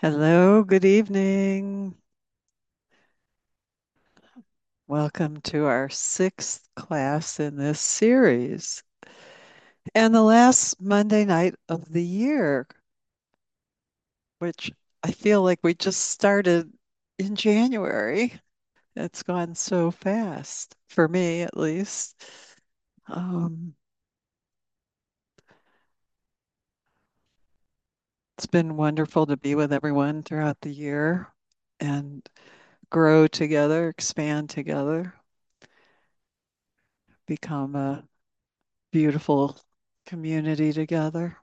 Hello, good evening. Welcome to our sixth class in this series and the last Monday night of the year, which I feel like we just started in January. It's gone so fast, for me at least. Um, it's been wonderful to be with everyone throughout the year and grow together, expand together, become a beautiful community together.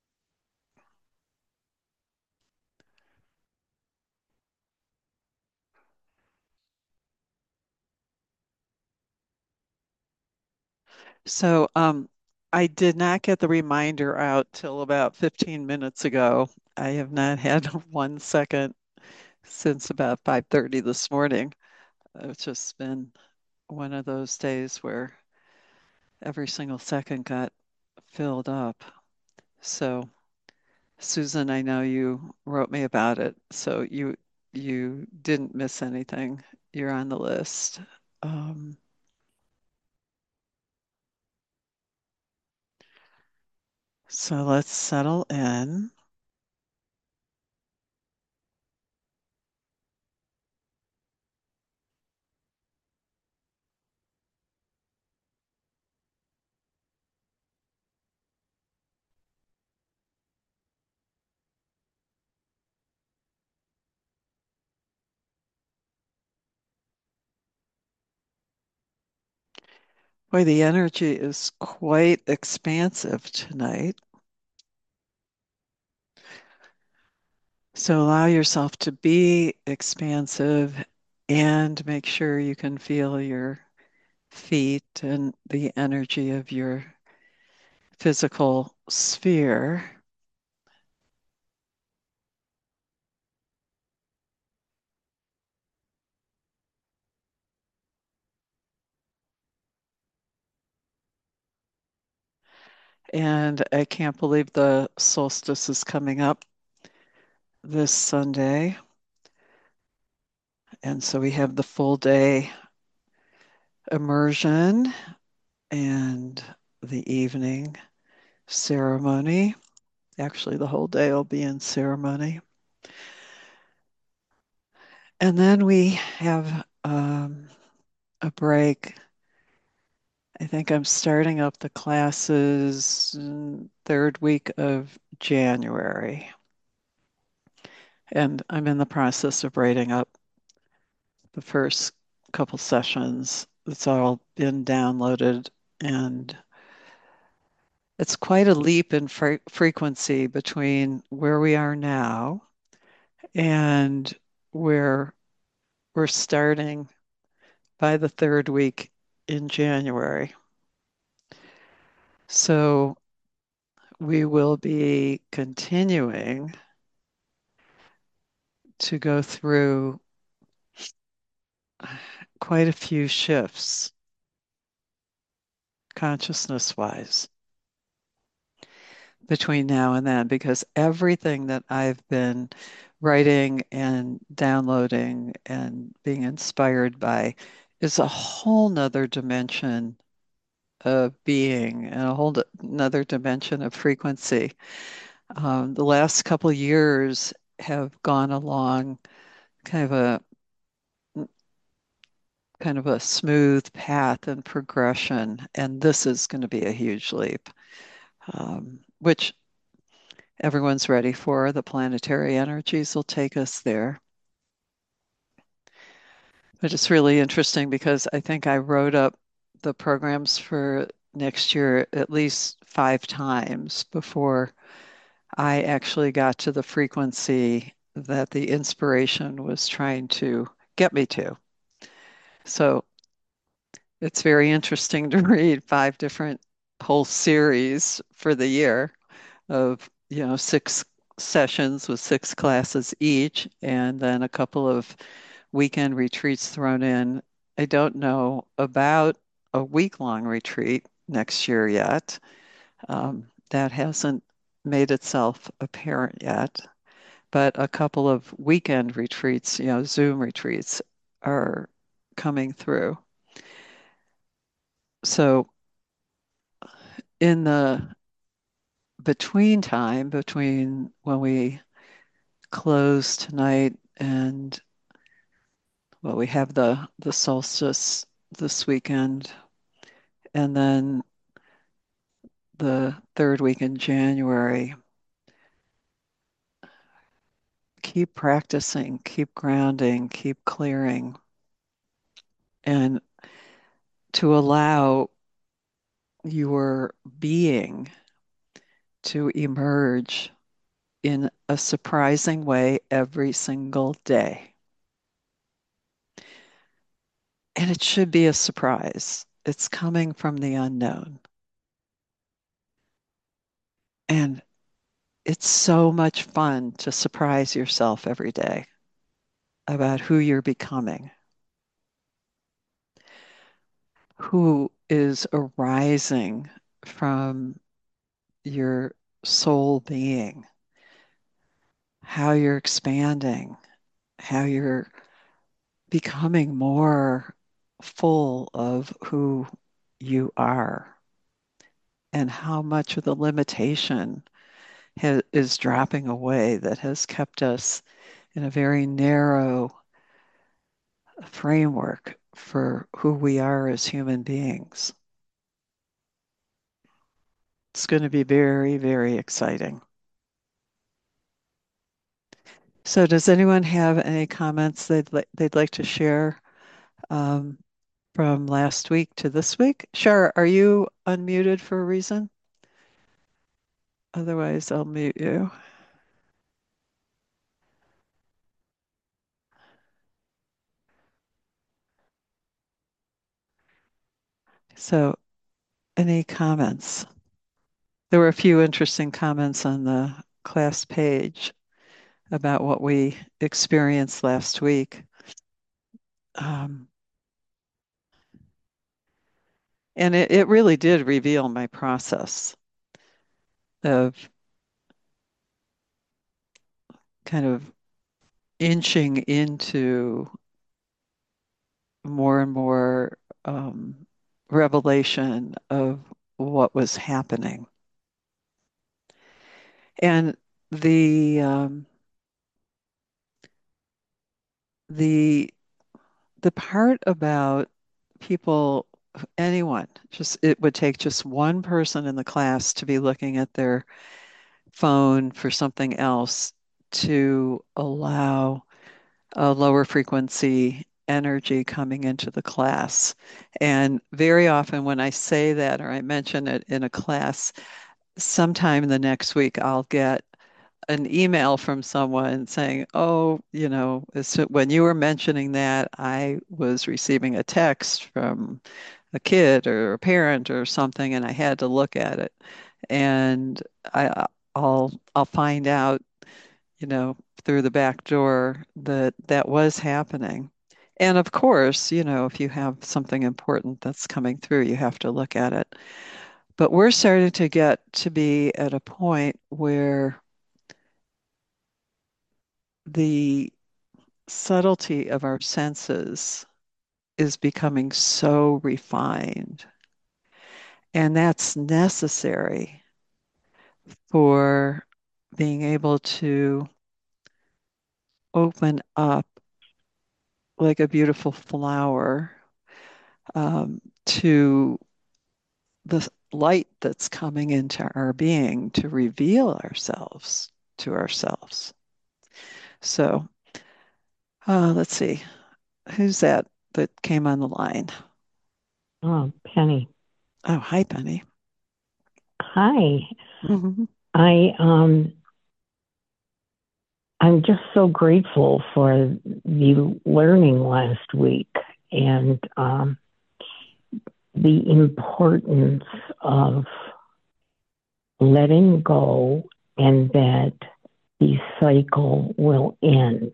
So, I did not get the reminder out till about 15 minutes ago. I have not had 1 second since about 5:30 this morning. It's just been one of those days where every single second got filled up. So, Susan, I know you wrote me about it, so you didn't miss anything. You're on the list. Um, so let's settle in. Boy, the energy is quite expansive tonight. So allow yourself to be expansive and make sure you can feel your feet and the energy of your physical sphere. And I can't believe the solstice is coming up this Sunday. And so we have the full day immersion and the evening ceremony. Actually, the whole day will be in ceremony. And then we have a break. I think I'm starting up the classes third week of January. And I'm in the process of writing up the first couple sessions. It's all been downloaded, and it's quite a leap in frequency between where we are now and where we're starting by the third week in January. So we will be continuing to go through quite a few shifts consciousness wise between now and then because everything that I've been writing and downloading and being inspired by is a whole nother dimension of being and a whole nother dimension of frequency. The last couple of years have gone along kind of a smooth path and progression, and this is going to be a huge leap, which everyone's ready for. The planetary energies will take us there. But it's really interesting because I think I wrote up the programs for next year at least 5 times before I actually got to the frequency that the inspiration was trying to get me to. So it's very interesting to read 5 different whole series for the year of, 6 sessions with 6 classes each, and then a couple of weekend retreats thrown in. I don't know about a week-long retreat next year yet. That hasn't made itself apparent yet, but a couple of weekend retreats, Zoom retreats are coming through. So in the between time, between when we close tonight and well, we have the solstice this weekend, and then the third week in January. Keep practicing, keep grounding, keep clearing, and to allow your being to emerge in a surprising way every single day. And it should be a surprise. It's coming from the unknown. And it's so much fun to surprise yourself every day about who you're becoming, who is arising from your soul being, how you're expanding, how you're becoming more full of who you are, and how much of the limitation is dropping away that has kept us in a very narrow framework for who we are as human beings. It's going to be very, very exciting. So, does anyone have any comments they'd like to share um, from last week to this week? Shar, are you unmuted for a reason? Otherwise, I'll mute you. So, any comments? There were a few interesting comments on the class page about what we experienced last week. Um, and it really did reveal my process of kind of inching into more and more revelation of what was happening. And the um, the the part about people, anyone, just it would take just one person in the class to be looking at their phone for something else to allow a lower frequency energy coming into the class. And very often when I say that or I mention it in a class, sometime the next week I'll get an email from someone saying, "Oh, when you were mentioning that, I was receiving a text from a kid or a parent or something, and I had to look at it, and I'll find out, through the back door that that was happening." And of course, if you have something important that's coming through, you have to look at it. But we're starting to get to be at a point where the subtlety of our senses is becoming so refined. And that's necessary for being able to open up like a beautiful flower to the light that's coming into our being to reveal ourselves to ourselves. So let's see, who's that came on the line? Oh, Penny. Oh, hi, Penny. Hi. Mhm. I I'm just so grateful for the learning last week and the importance of letting go and that the cycle will end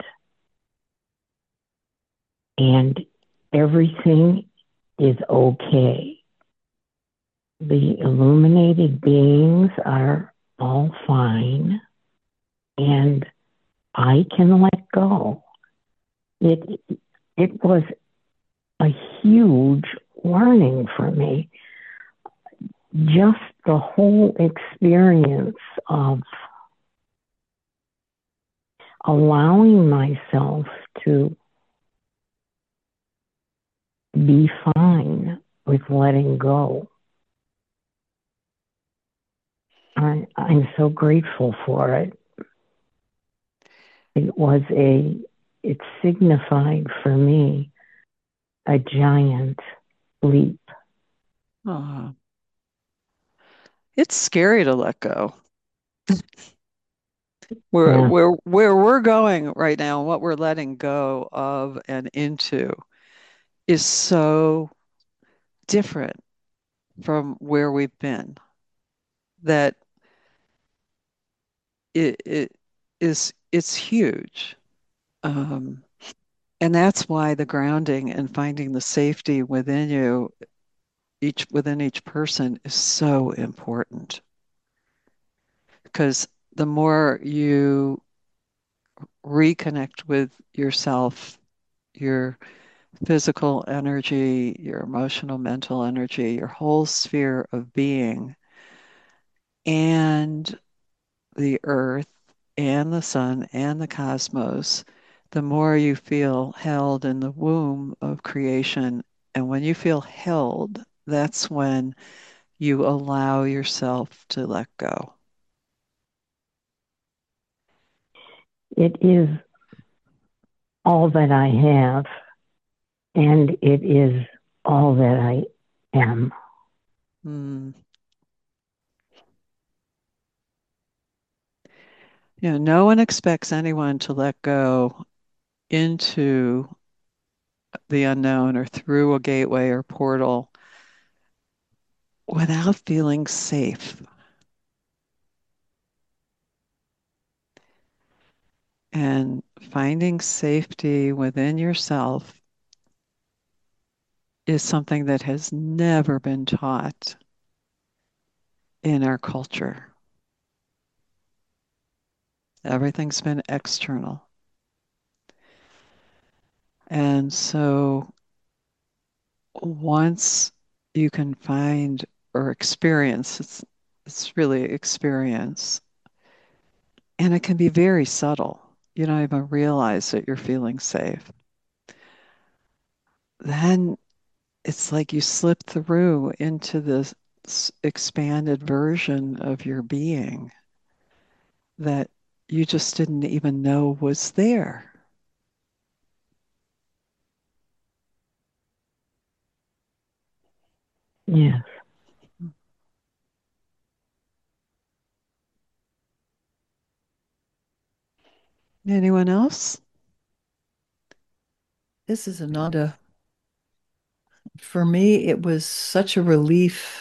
and everything is okay. The illuminated beings are all fine and I can let go. It it was a huge learning for me. Just the whole experience of allowing myself to be fine with letting go. I'm so grateful for it. It was it signified for me a giant leap. Oh, it's scary to let go. Yeah, Where we're going right now, and what we're letting go of and into is so different from where we've been that it is it's huge. Um, and that's why the grounding and finding the safety within you, within each person is so important. Because the more you reconnect with yourself, your physical energy, your emotional, mental energy, your whole sphere of being, and the earth and the sun and the cosmos, the more you feel held in the womb of creation. And when you feel held, that's when you allow yourself to let go. it is all that I have, and it is all that I am. Mm. You know, no one expects anyone to let go into the unknown or through a gateway or portal without feeling safe. And finding safety within yourself is something that has never been taught in our culture. Everything's been external. And so once you can find or experience, it's really experience, and it can be very subtle. You don't even realize that you're feeling safe. Then it's like you slip through into this expanded version of your being that you just didn't even know was there. Yes. Anyone else? This is Ananda. For me, it was such a relief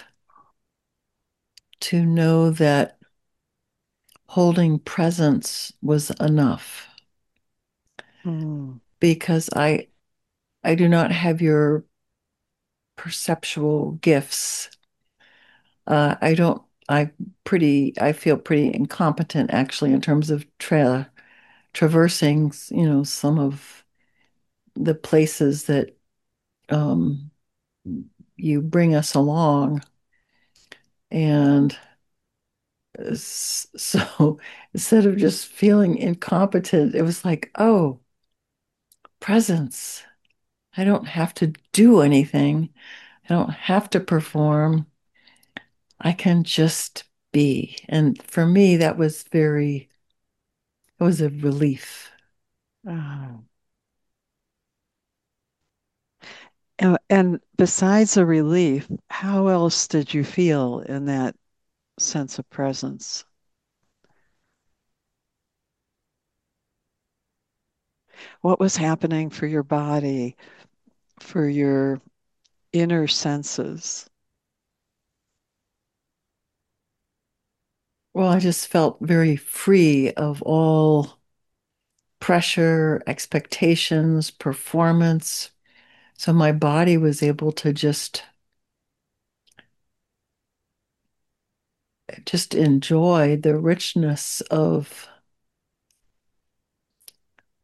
to know that holding presence was enough Mm. because I do not have your perceptual gifts. I don't I feel pretty incompetent actually in terms of traversing, some of the places that um you bring us along. And so instead of just feeling incompetent, it was like, oh, presence. I don't have to do anything. I don't have to perform. I can just be. And for me, it was a relief. Oh. And besides the relief, how else did you feel in that sense of presence? What was happening for your body, for your inner senses? Well, I just felt very free of all pressure, expectations, performance. So my body was able to just enjoy the richness of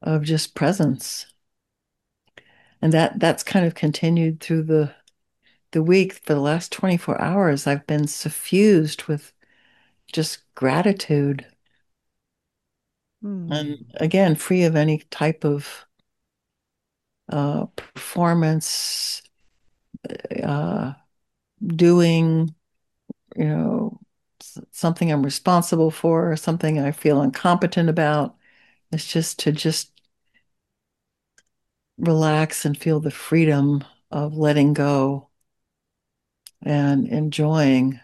of just presence. And that's kind of continued through the week. For the last 24 hours, I've been suffused with just gratitude. And Hmm. again, free of any type of performance, uh, doing, you know, something I'm responsible for, something I feel incompetent about. It's just to just relax and feel the freedom of letting go and enjoying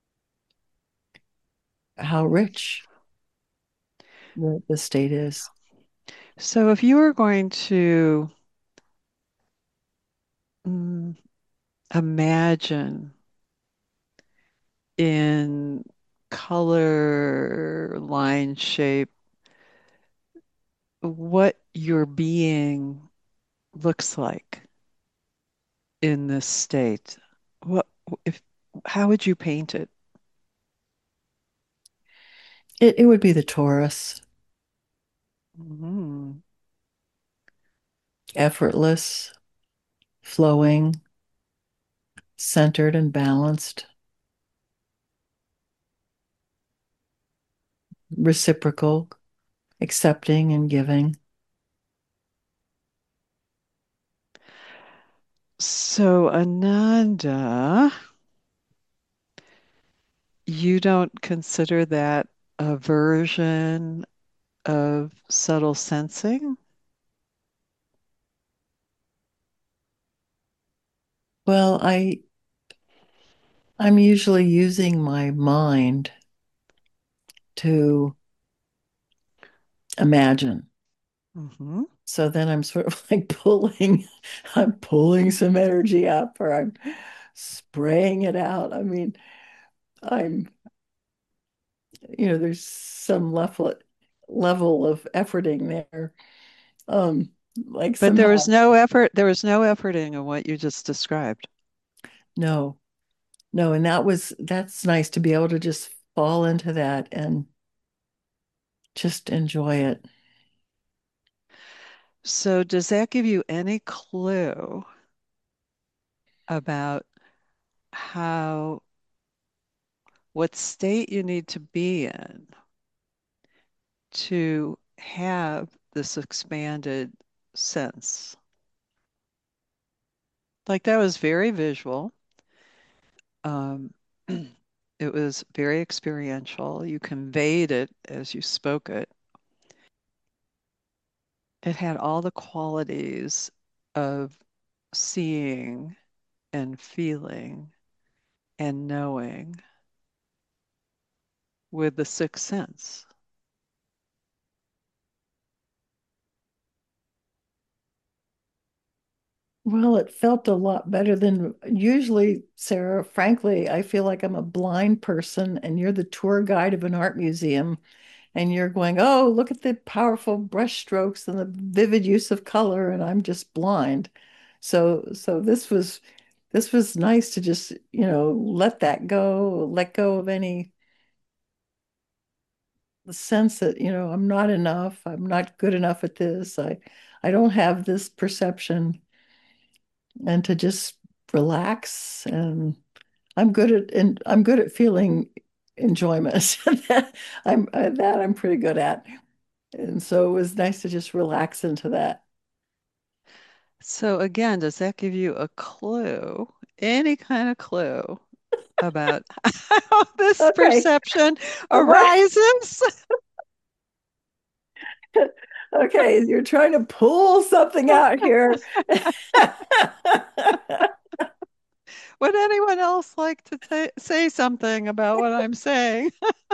how rich the state is. So if you were going to mm, imagine in color, line, shape, what your being looks like in this state, what if how would you paint it? It would be the Taurus, Mhm. effortless, flowing, centered and balanced, reciprocal, accepting and giving. So, Ananda, you don't consider that a version of subtle sensing? Well, I'm usually using my mind to imagine. Hmm. So then I'm sort of like I'm pulling some energy up or I'm spraying it out. I mean, I'm, there's some level of efforting there. Um, like But there was somehow, no effort, there was no efforting in what you just described. no, no. And that's nice to be able to just fall into that and just enjoy it. So, does that give you any clue about how, what state you need to be in to have this expanded sense? Like that was very visual. Um, it was very experiential. You conveyed it as you spoke it. It had all the qualities of seeing and feeling and knowing with the sixth sense. Well, it felt a lot better than usually, Sarah. Frankly, I feel like I'm a blind person and you're the tour guide of an art museum and you're going, "Oh, look at the powerful brush strokes and the vivid use of color," and I'm just blind. So this was nice to just, let that go, let go of any sense that, I'm not enough, I'm not good enough at this. I don't have this perception and to just relax and I'm good at feeling enjoyment. I'm pretty good at. And so it was nice to just relax into that. So again, does that give you a clue, any kind of clue about how this Okay. perception What? arises? Okay, you're trying to pull something out here. Would anyone else like to say something about what I'm saying?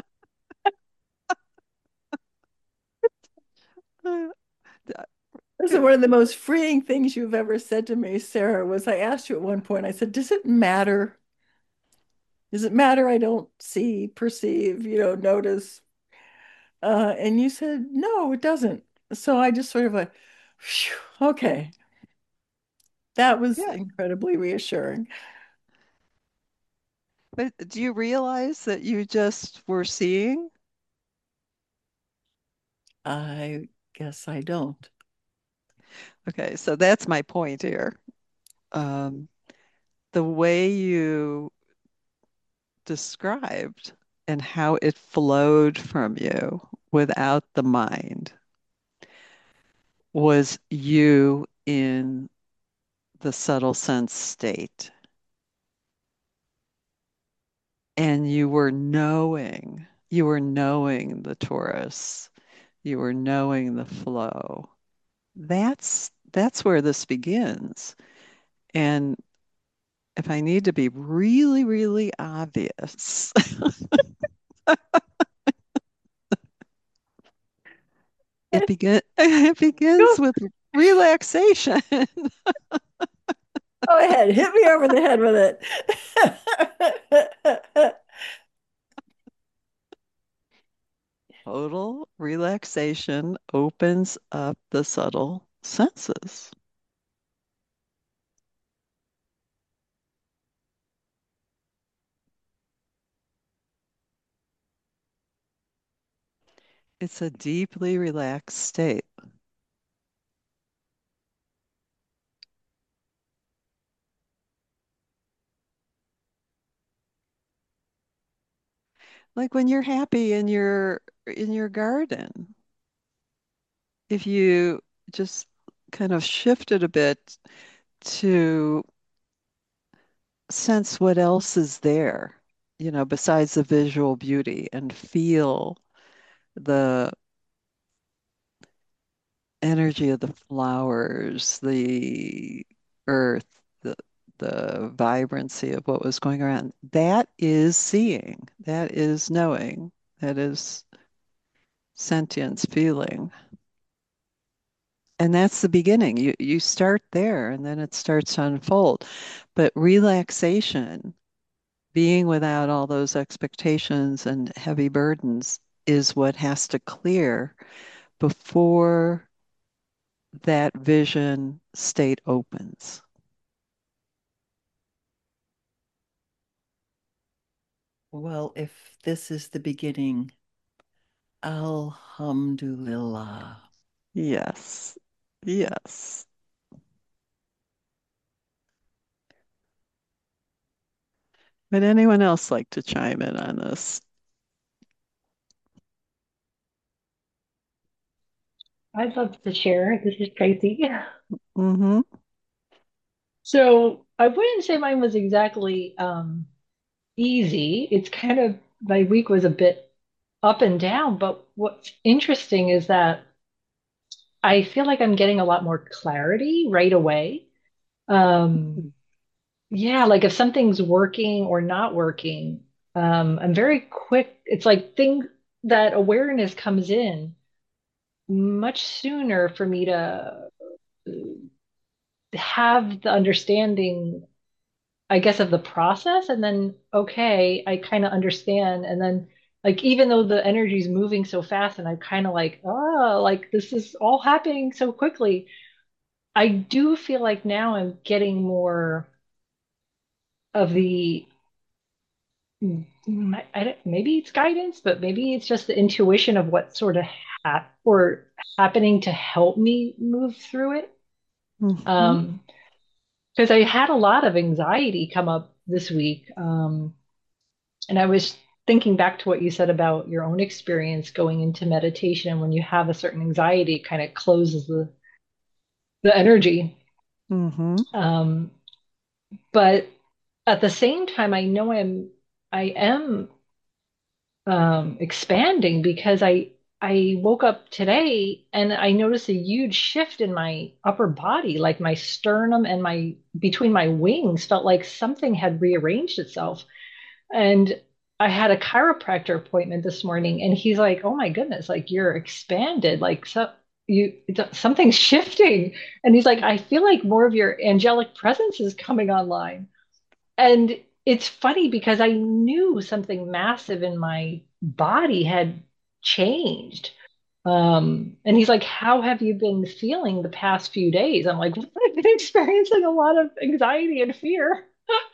This is one of the most freeing things you've ever said to me, Sarah, was I asked you at one point, I said, "Does it matter? Does it matter I don't see, perceive, notice?" And you said, "No, it doesn't." So I just sort of like, "Phew, okay, that was Yeah, incredibly reassuring." but do you realize that you just were seeing? I guess I don't. Okay, so that's my point here. Um, the way you described and how it flowed from you without the mind was you in the subtle sense state. And you were knowing the torus, you were knowing the flow. That's where this begins. And if I need to be really, really obvious, it begins Go, with relaxation. go ahead, hit me over the head with it. Total relaxation opens up the subtle senses. It's a deeply relaxed state. Like when you're happy in your garden. If you just kind of shifted a bit to sense what else is there, besides the visual beauty and feel the energy of the flowers, the earth, the vibrancy of what was going around. That is seeing, that is knowing, that is sentience, feeling. And that's the beginning. You start there and then it starts to unfold. But relaxation, being without all those expectations and heavy burdens, is what has to clear before that vision state opens. Well, if this is the beginning, Alhamdulillah. Yes. Yes. Would anyone else like to chime in on this? I'd love to share. This is Tracy. Mm-hmm. So I wouldn't say mine was exactly easy. It's kind of my week was a bit up and down, but what's interesting is that I feel like I'm getting a lot more clarity right away. Um, yeah, like if something's working or not working, I'm very quick. It's like thing that awareness comes in much sooner for me to have the understanding, I guess, of the process. And then, okay, I kind of understand. And then, like, even though the energy is moving so fast and I'm kind of like, oh, like this is all happening so quickly, I do feel like now I'm getting more of the, maybe it's guidance, but maybe it's just the intuition of what sort of or happening to help me move through it. Mm-hmm. Um, because I had a lot of anxiety come up this week. And I was thinking back to what you said about your own experience going into meditation. When you have a certain anxiety, it kind of closes the energy. Mm-hmm. Um, but at the same time, I know I am expanding because I woke up today and I noticed a huge shift in my upper body, like my sternum and my between my wings felt like something had rearranged itself. And I had a chiropractor appointment this morning, and he's like, "Oh my goodness, like you're expanded, like something's shifting." And he's like, "I feel like more of your angelic presence is coming online." And it's funny because I knew something massive in my body had changed. And he's like, "How have you been feeling the past few days?" I'm like, "I've been experiencing a lot of anxiety and fear."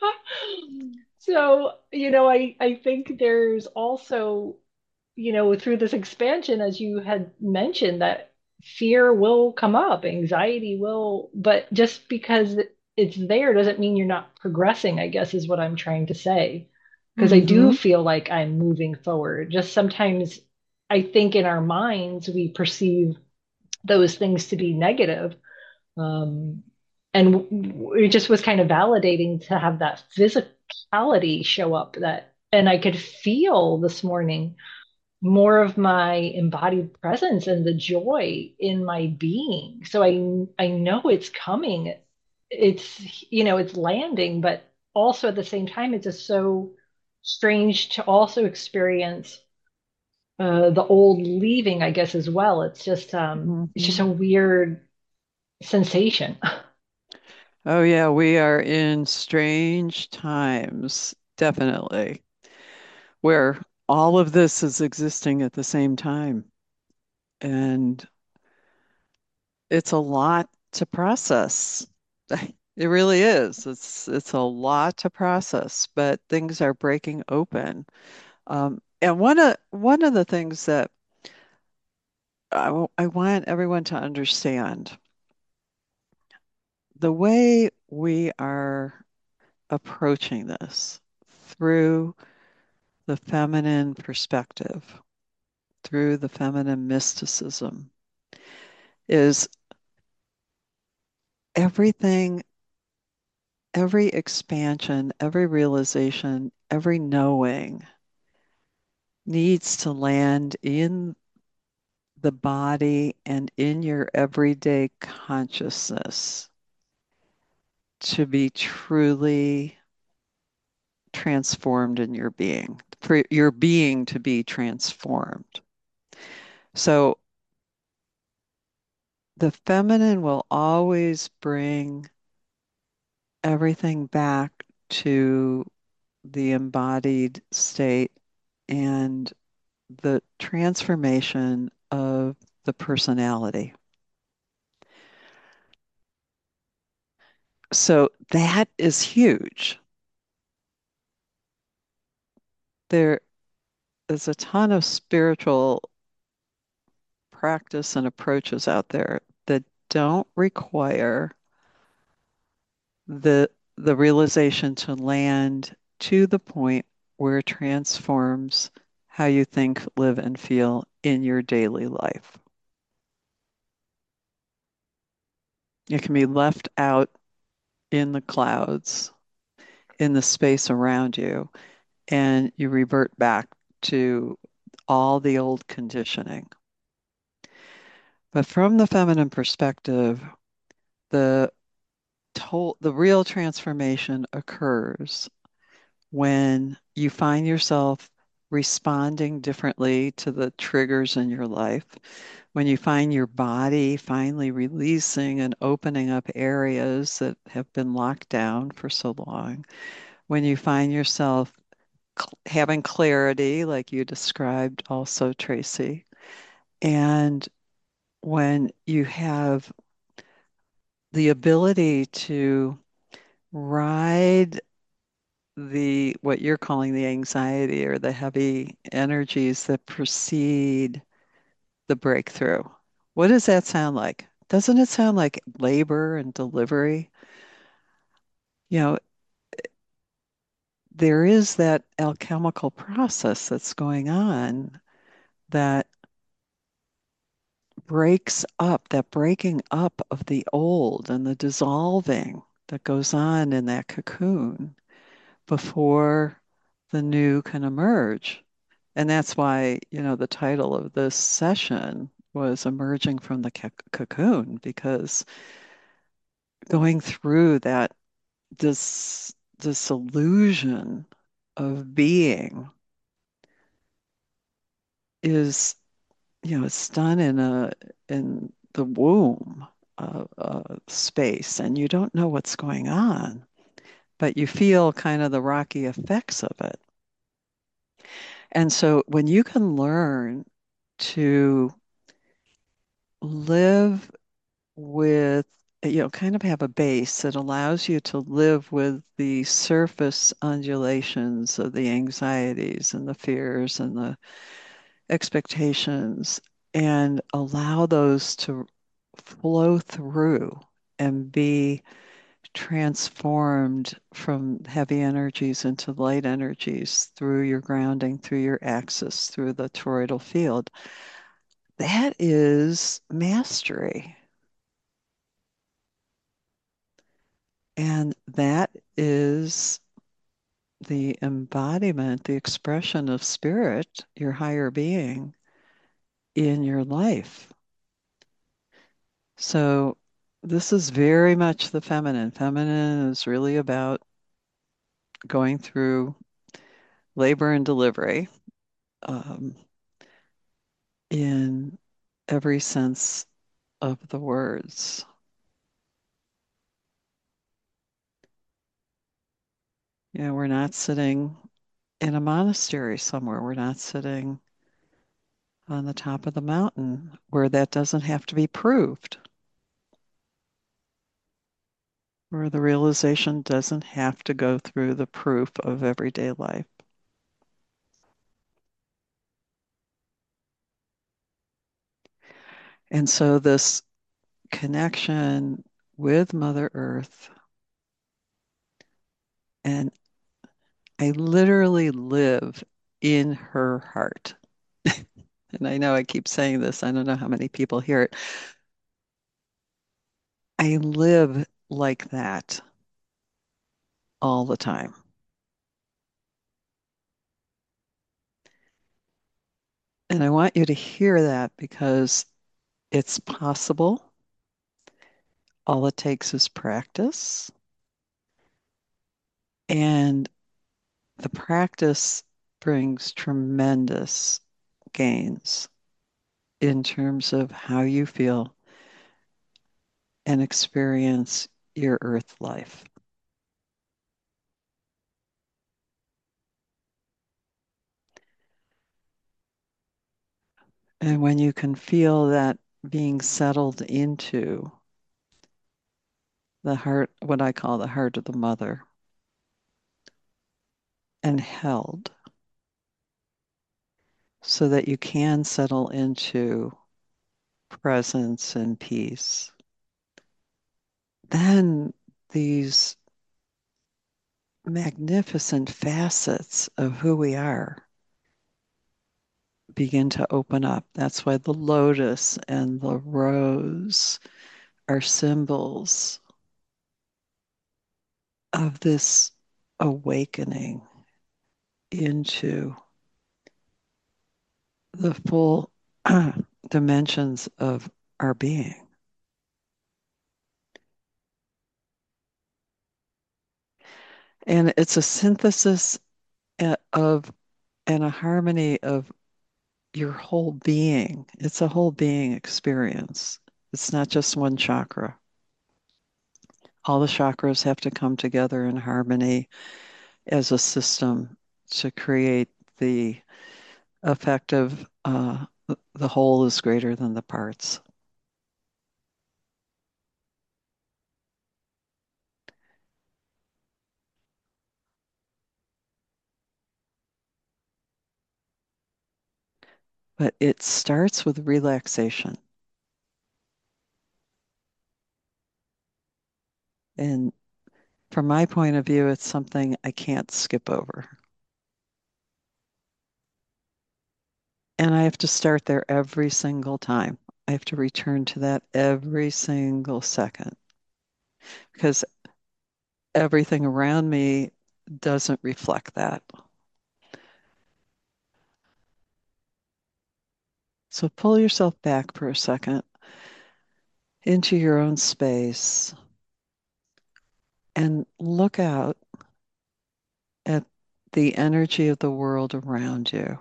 So, I think there's also, through this expansion, as you had mentioned, that fear will come up, anxiety will, but just because it's there doesn't mean you're not progressing, I guess is what I'm trying to say. Because I do Hmm. feel like I'm moving forward. Just sometimes I think in our minds we perceive those things to be negative. Um, and it just was kind of validating to have that physicality show up that, and I could feel this morning more of my embodied presence and the joy in my being. So I know it's coming. It's it's landing, but also at the same time it's just so strange to also experience the old leaving, I guess, as well. It's just Hmm. a weird sensation. Oh, yeah, we are in strange times, definitely, where all of this is existing at the same time. And it's a lot to process. It really is. It's a lot to process, but things are breaking open. And one of the things that I want everyone to understand, the way we are approaching this through the feminine perspective, through the feminine mysticism, is everything, every expansion, every realization, every knowing needs to land in the body and in your everyday consciousness to be truly transformed in your being, for your being to be transformed. So the feminine will always bring everything back to the embodied state and the transformation of the personality. So that is huge. There is a ton of spiritual practice and approaches out there that don't require the realization to land to the point where it transforms how you think, live, and feel in your daily life. It can be left out in the clouds, in the space around you, and you revert back to all the old conditioning. But from the feminine perspective, the the real transformation occurs when you find yourself responding differently to the triggers in your life, when you find your body finally releasing and opening up areas that have been locked down for so long, when you find yourself having clarity, like you described also, Tracy, and when you have the ability to ride the what you're calling the anxiety or the heavy energies that precede the breakthrough. What does that sound like? Doesn't it sound like labor and delivery? You know, there is that alchemical process that's going on that breaks up, that breaking up of the old and the dissolving that goes on in that cocoon before the new can emerge. And that's why, the title of this session was Emerging from the Cocoon, because going through that this illusion of being is, it's done in the womb of space, and you don't know what's going on, but you feel kind of the rocky effects of it. And so when you can learn to live with, kind of have a base that allows you to live with the surface undulations of the anxieties and the fears and the expectations, and allow those to flow through and be transformed from heavy energies into light energies through your grounding, through your axis, through the toroidal field. That is mastery. And that is the embodiment, the expression of spirit, your higher being in your life. So this is very much the feminine. Feminine is really about going through labor and delivery um, in every sense of the words. You know, we're not sitting in a monastery somewhere. We're not sitting on the top of the mountain where that doesn't have to be proved, where the realization doesn't have to go through the proof of everyday life. And so this connection with Mother Earth, and I literally live in her heart. And I know I keep saying this, I don't know how many people hear it. I live like that all the time. And I want you to hear that because it's possible. All it takes is practice. And the practice brings tremendous gains in terms of how you feel and experience your earth life. And when you can feel that being settled into the heart, what I call the heart of the mother, and held so that you can settle into presence and peace, then these magnificent facets of who we are begin to open up. That's why the lotus and the rose are symbols of this awakening into the full dimensions of our being. And it's a synthesis of and a harmony of your whole being. It's a whole being experience. It's not just one chakra. All the chakras have to come together in harmony as a system to create the effect of the whole is greater than the parts. But it starts with relaxation. And from my point of view, it's something I can't skip over. And I have to start there every single time. I have to return to that every single second because everything around me doesn't reflect that. So pull yourself back for a second into your own space and look out at the energy of the world around you.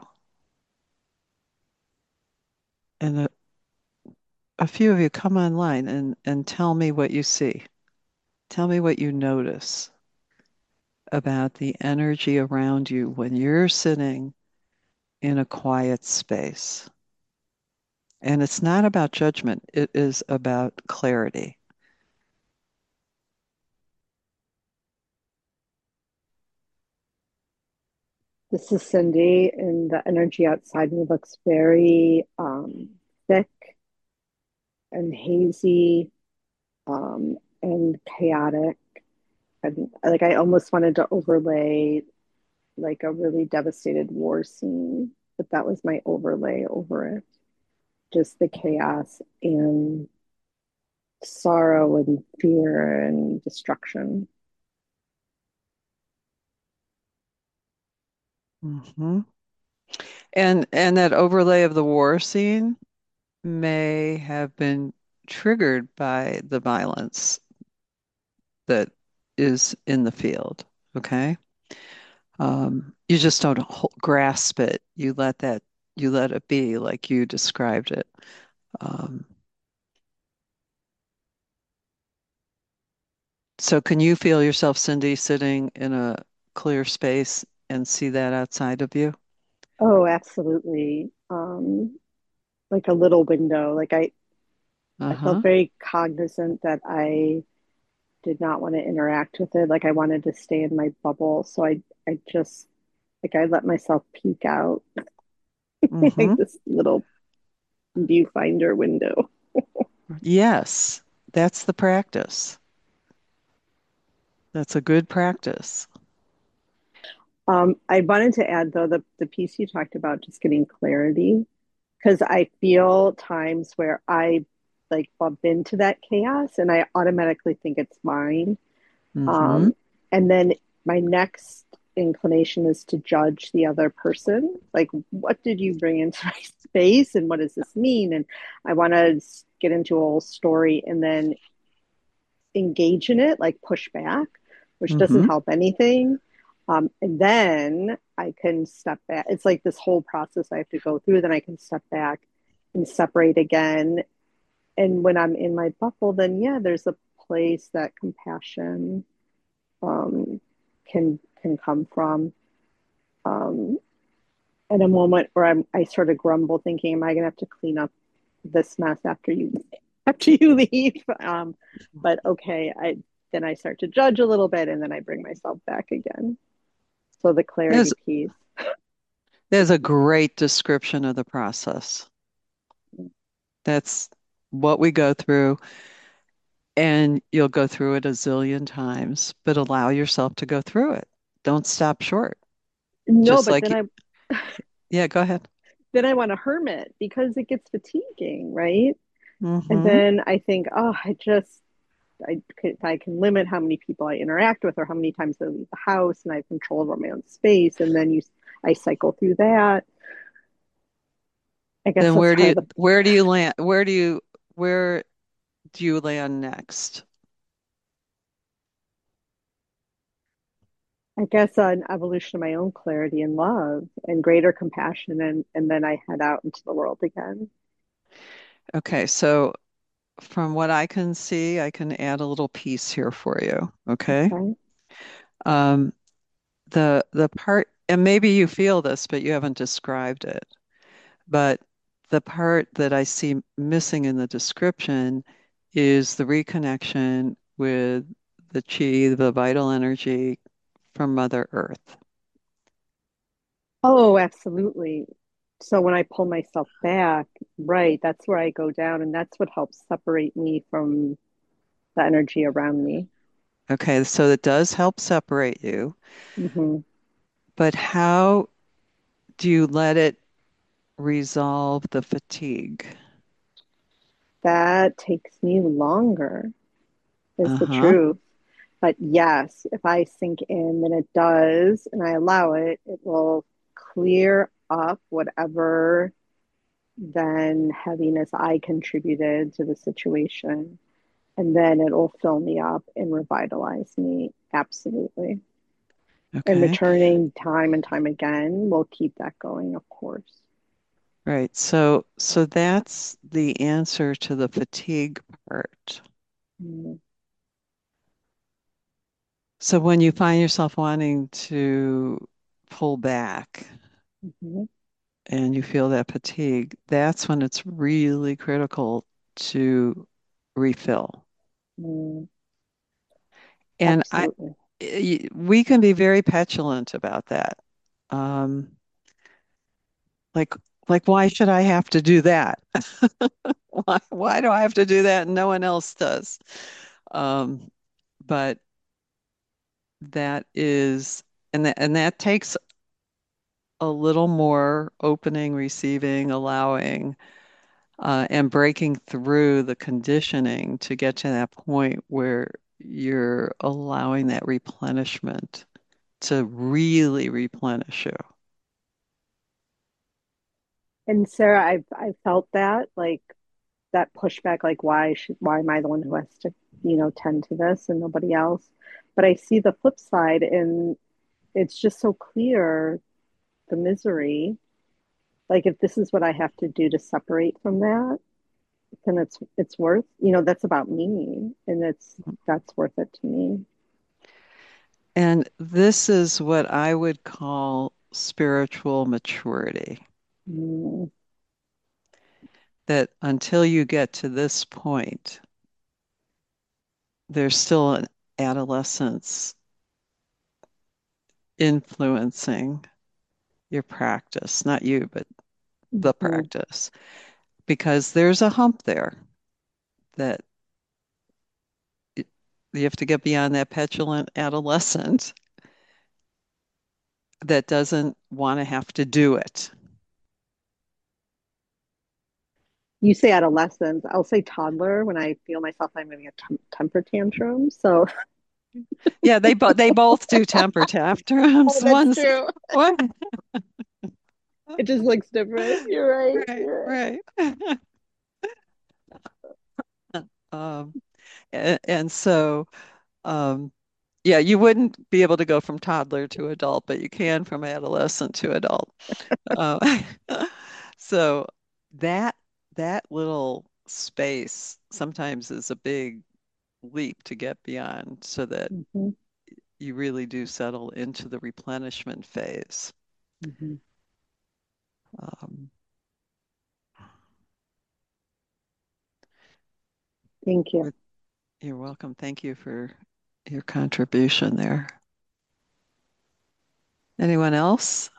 And a few of you come online and tell me what you see. Tell me what you notice about the energy around you when you're sitting in a quiet space. And it's not about judgment, it is about clarity. This is Cindy, and the energy outside me looks very thick and hazy, and chaotic. And like I almost wanted to overlay like a really devastated war scene, but that was my overlay over it. Just the chaos and sorrow and fear and destruction. Hmm. And that overlay of the war scene may have been triggered by the violence that is in the field. Okay. You just don't grasp it. You let it be like you described it. Um, so can you feel yourself, Cindy, sitting in a clear space and see that outside of you? Oh, absolutely. Like a little window. I felt Uh-huh. very cognizant that I did not want to interact with it. Like I wanted to stay in my bubble. So I just like I let myself peek out like Hmm. this little viewfinder window. Yes, that's the practice. That's a good practice. I wanted to add though the piece you talked about just getting clarity because I feel times where I like bump into that chaos and I automatically think it's mine. Hmm. Um, and then my next inclination is to judge the other person. Like, what did you bring into my space and what does this mean? And I want to get into a whole story and then engage in it, like push back, which doesn't Hmm. help anything. And then I can step back. It's like this whole process I have to go through. Then I can step back and separate again. And when I'm in my bubble, then yeah, there's a place that compassion um, can come from. Um, in a moment where I sort of grumble, thinking, "Am I going to have to clean up this mess after you after you leave?" But okay, I then I start to judge a little bit, and then I bring myself back again. So the There's clarity piece. there's a great description of the process. That's what we go through, and you'll go through it a zillion times, but allow yourself to go through it. Don't stop short. No, Just but like, yeah, go ahead. then I want to hermit because it gets fatiguing, right? And Hmm. then I think, oh, I can limit how many people I interact with or how many times I leave the house and I have control over my own space. And then I cycle through that. I guess Then that's kind of where do you land? Where do you land next? I guess an evolution of my own clarity and love and greater compassion. And then I head out into the world again. Okay, so from what I can see, I can add a little piece here for you. Okay. Okay. Um, the part, and maybe you feel this, but you haven't described it. But the part that I see missing in the description is the reconnection with the chi, the vital energy from Mother Earth. Oh, absolutely. So when I pull myself back, right, that's where I go down. And that's what helps separate me from the energy around me. Okay, so it does help separate you, Hmm. but how do you let it resolve the fatigue? That takes me longer, is the Uh-huh. truth. But yes, if I sink in, then it does, and I allow it, it will clear up whatever then heaviness I contributed to the situation. And then it will fill me up and revitalize me. Absolutely. And Okay. returning time and time again will keep that going, of course. Right. So that's the answer to the fatigue part. Mm-hmm. So when you find yourself wanting to pull back and you feel that fatigue, that's when it's really critical to refill. Mm-hmm. And Absolutely. we can be very petulant about that. Um, like Like, why should I have to do that? Why do I have to do that and no one else does? Um, but that is, and that takes a little more opening, receiving, allowing, and breaking through the conditioning to get to that point where you're allowing that replenishment to really replenish you. And Sarah, I've felt that like that pushback, like why am I the one who has to, tend to this and nobody else? But I see the flip side, and it's just so clear the misery. Like if this is what I have to do to separate from that, then it's worth, that's about me, and that's worth it to me. And this is what I would call spiritual maturity. Mm, That until you get to this point, there's still an adolescence influencing your practice, not you, but the mhm. practice, because there's a hump there that y- you have to get beyond that petulant adolescent that doesn't want to have to do it. You say adolescence, I'll say toddler when I feel myself I'm having a temper tantrum. So, Yeah, they both do temper tantrums. oh, that's One's true. one, It just looks different. You're right. right, You're right. right. Um, and so, um, yeah, you wouldn't be able to go from toddler to adult, but you can from adolescent to adult. Uh, so that that little space sometimes is a big leap to get beyond, so that Hmm. you really do settle into the replenishment phase. Hmm. Um, Thank you. but you're welcome. Thank you for your contribution there. Anyone else?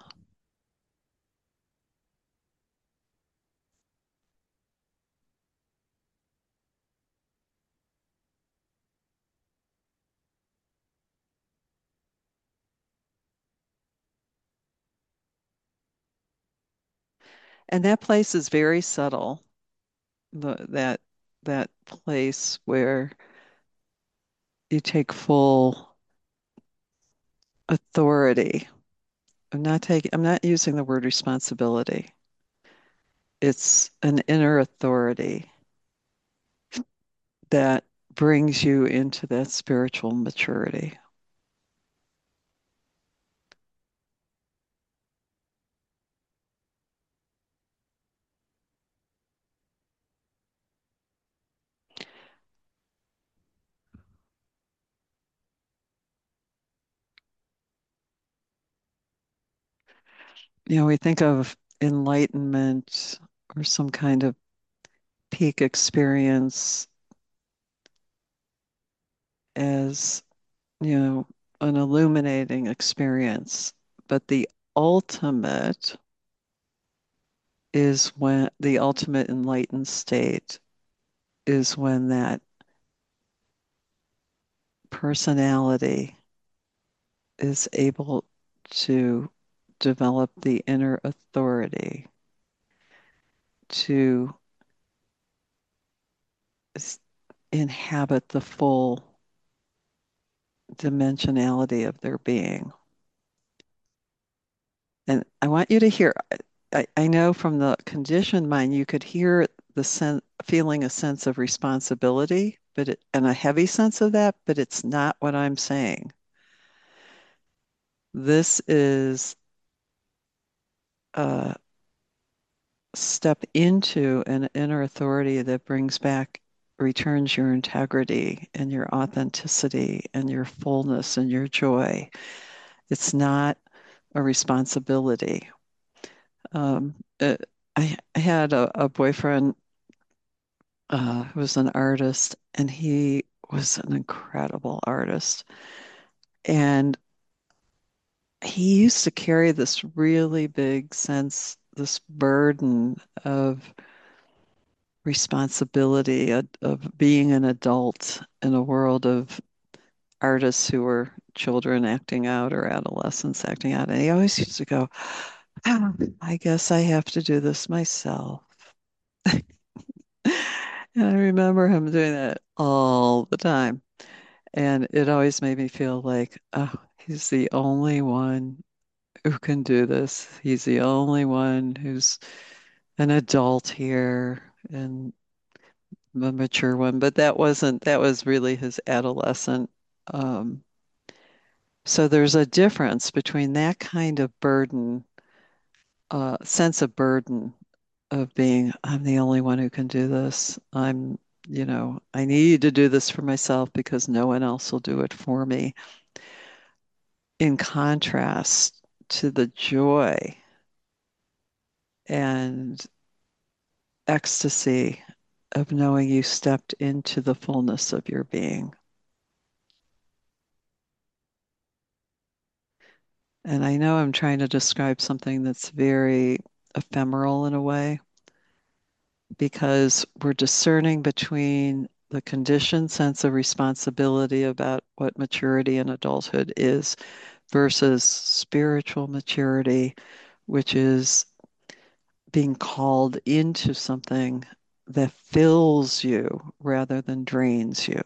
And that place is very subtle. That place where you take full authority. I'm not using the word responsibility. It's an inner authority that brings you into that spiritual maturity. We think of enlightenment or some kind of peak experience as, you know, an illuminating experience. But the ultimate is when the ultimate enlightened state is when that personality is able to develop the inner authority to inhabit the full dimensionality of their being. And I want you to hear, I know from the conditioned mind, you could hear the feeling a sense of responsibility, and a heavy sense of that, but it's not what I'm saying. This is a step into an inner authority that returns your integrity and your authenticity and your fullness and your joy. It's not a responsibility. Um, uh, I had a boyfriend who was an artist, and he was an incredible artist. And he used to carry this really big sense this burden of responsibility of being an adult in a world of artists who were children acting out or adolescents acting out. And he always used to go, "Ah, I guess I have to do this myself." And I remember him doing that all the time. And it always made me feel like, oh, he's the only one who can do this. He's the only one who's an adult here and a mature one. But that was really his adolescent. Um, so there's a difference between that kind of burden, sense of burden of being, I'm the only one who can do this. I need to do this for myself because no one else will do it for me. In contrast to the joy and ecstasy of knowing you stepped into the fullness of your being. And I know I'm trying to describe something that's very ephemeral in a way because we're discerning between the conditioned sense of responsibility about what maturity and adulthood is versus spiritual maturity, which is being called into something that fills you rather than drains you.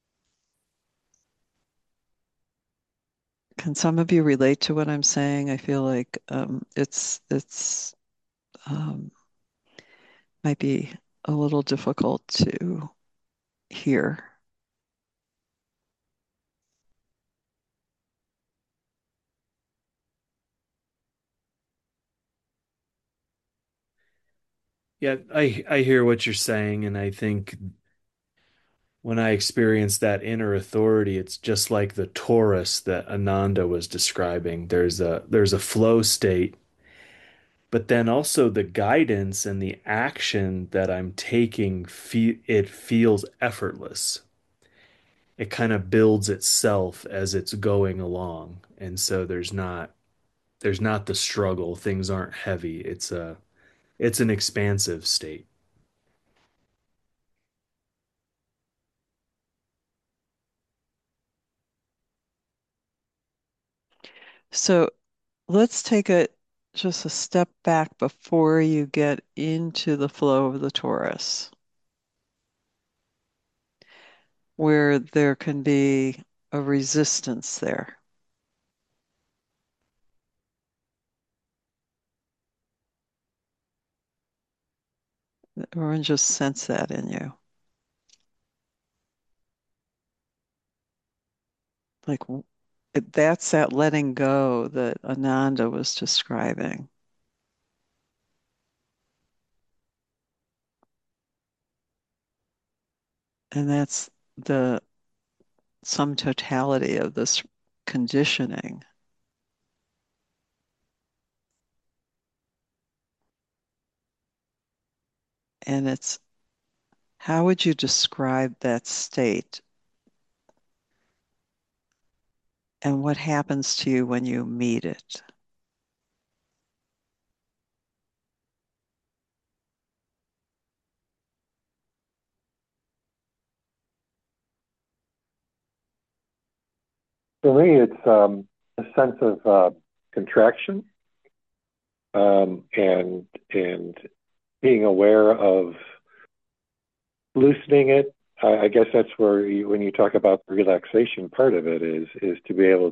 Can some of you relate to what I'm saying? I feel like it's um, might be a little difficult to hear. Yeah, I hear what you're saying, and I think when I experience that inner authority, it's just like the Taurus that Ananda was describing. There's a flow state, but then also the guidance and the action that I'm taking, it feels effortless. It kind of builds itself as it's going along, and so there's not the struggle. Things aren't heavy. It's an expansive state. So let's take it just a step back before you get into the flow of the Taurus, where there can be a resistance there. Everyone just sense that in you. Like that's that letting go that Ananda was describing. And that's the sum totality of this conditioning. And it's how would you describe that state and what happens to you when you meet it? For me, it's a sense of contraction, and being aware of loosening it. I guess that's where when you talk about the relaxation part of it is to be able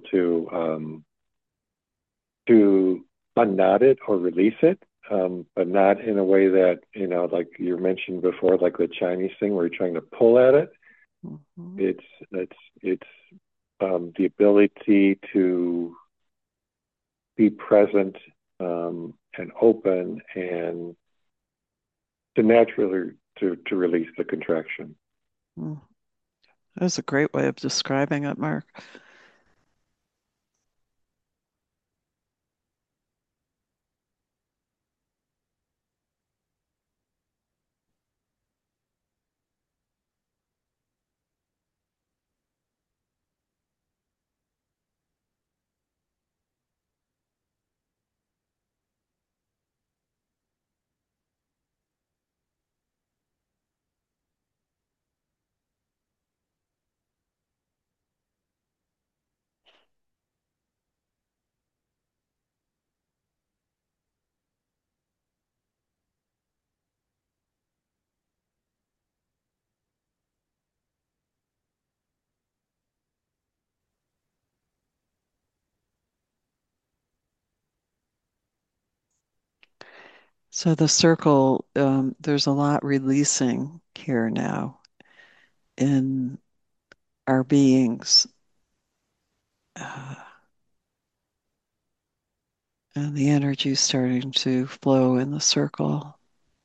to unknot it or release it, but not in a way that, like you mentioned before, like the Chinese thing where you're trying to pull at it. Mhm. It's the ability to be present, and open, and to naturally to release the contraction. Mm. That's a great way of describing it, Mark. So the circle, there's a lot releasing here now in our beings. Uh, and the energy is starting to flow in the circle.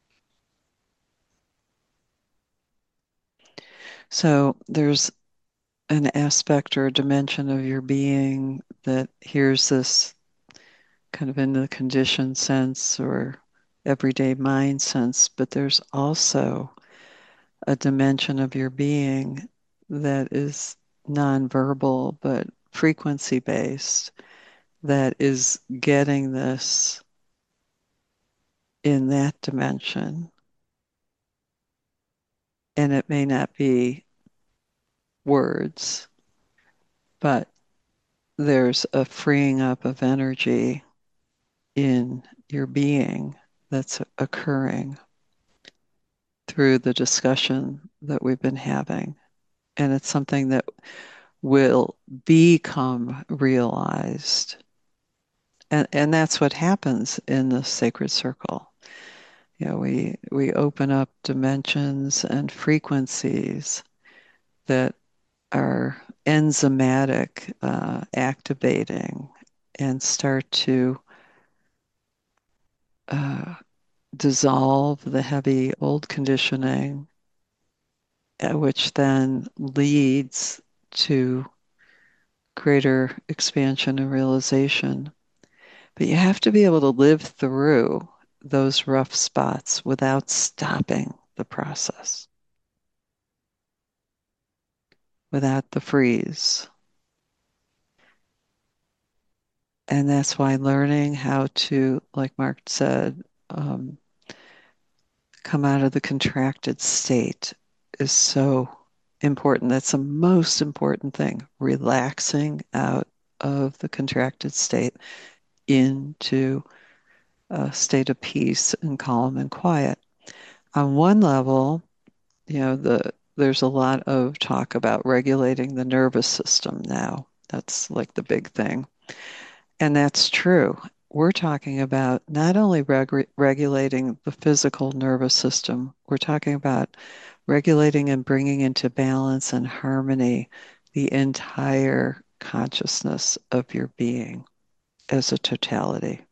So there's an aspect or a dimension of your being that hears this kind of in the conditioned sense or everyday mind sense, but there's also a dimension of your being that is nonverbal but frequency based that is getting this in that dimension. And it may not be words, but there's a freeing up of energy in your being that's occurring through the discussion that we've been having. And it's something that will become realized. And that's what happens in the sacred circle. You know, we open up dimensions and frequencies that are enzymatic, activating, and start to uh, dissolve the heavy old conditioning, which then leads to greater expansion and realization. But you have to be able to live through those rough spots without stopping the process, without the freeze. And that's why learning how to, like Mark said, come out of the contracted state is so important. That's the most important thing, relaxing out of the contracted state into a state of peace and calm and quiet. On one level, there's a lot of talk about regulating the nervous system now. That's like the big thing. And that's true. We're talking about not only regulating the physical nervous system, we're talking about regulating and bringing into balance and harmony the entire consciousness of your being as a totality.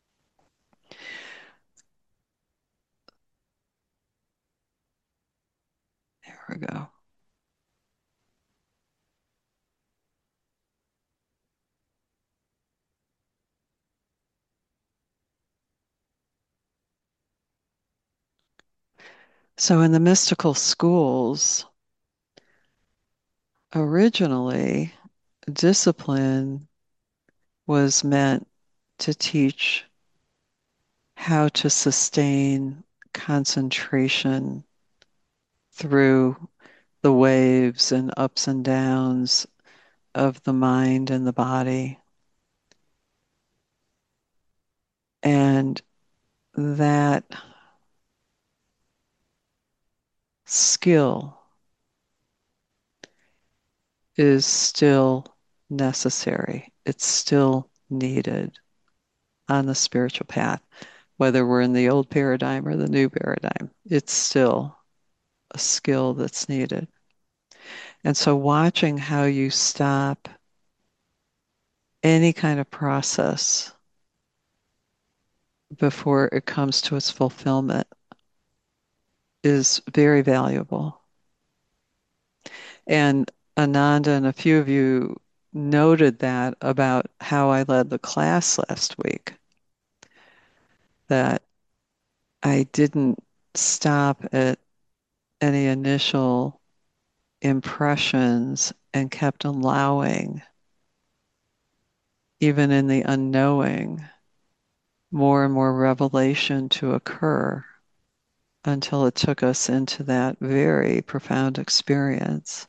There we go. So in the mystical schools, originally, discipline was meant to teach how to sustain concentration through the waves and ups and downs of the mind and the body. And that skill is still necessary. It's still needed on the spiritual path, whether we're in the old paradigm or the new paradigm. It's still a skill that's needed. And so watching how you stop any kind of process before it comes to its fulfillment is very valuable. And Ananda and a few of you noted that about how I led the class last week, that I didn't stop at any initial impressions and kept allowing, even in the unknowing, more and more revelation to occur until it took us into that very profound experience.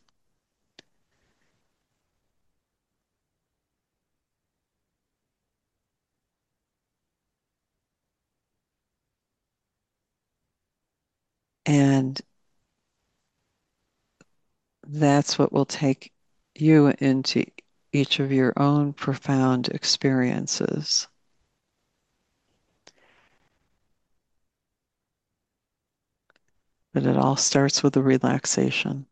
And that's what will take you into each of your own profound experiences. But it all starts with the relaxation.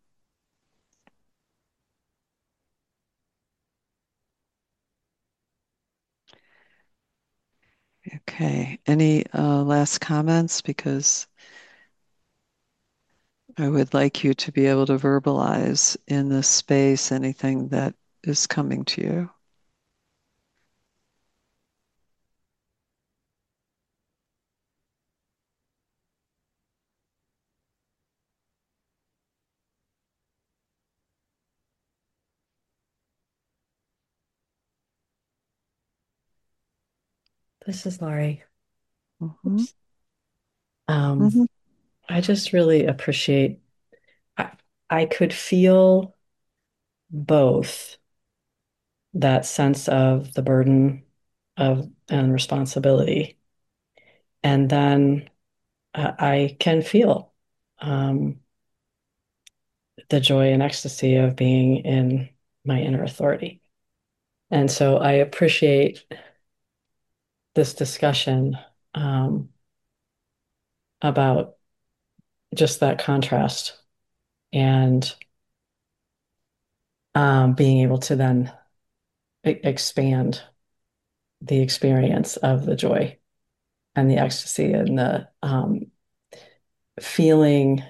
Okay. Any last comments? Because I would like you to be able to verbalize in this space anything that is coming to you. This is Laurie. Mhm. Oops. Um, Mhm. I just really appreciate, I, I could feel both that sense of the burden of and responsibility. And then I can feel um, the joy and ecstasy of being in my inner authority. And so I appreciate this discussion um, about just that contrast and being able to then expand the experience of the joy and the ecstasy and the feeling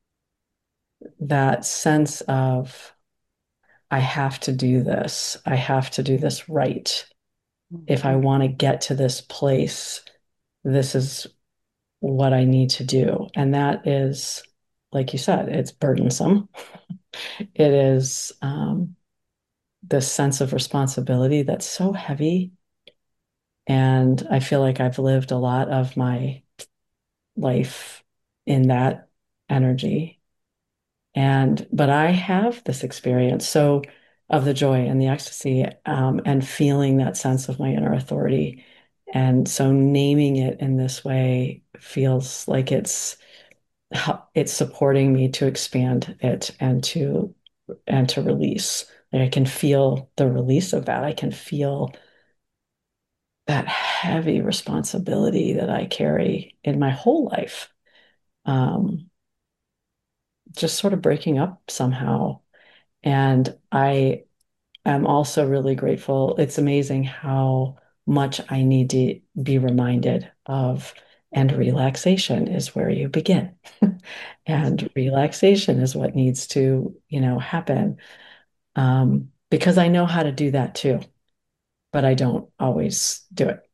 that sense of I have to do this. I have to do this right. If I Mhm. want to get to this place, this is what I need to do. And that is, like you said, it's burdensome. It is this sense of responsibility that's so heavy. And I feel like I've lived a lot of my life in that energy. But I have this experience so of the joy and the ecstasy and feeling that sense of my inner authority. And so naming it in this way feels like it's supporting me to expand it and to release. Like I can feel the release of that. I can feel that heavy responsibility that I carry in my whole life. Um, just sort of breaking up somehow. And I am also really grateful. It's amazing how much I need to be reminded of, and relaxation is where you begin. And relaxation is what needs to, happen. Because I know how to do that too, but I don't always do it.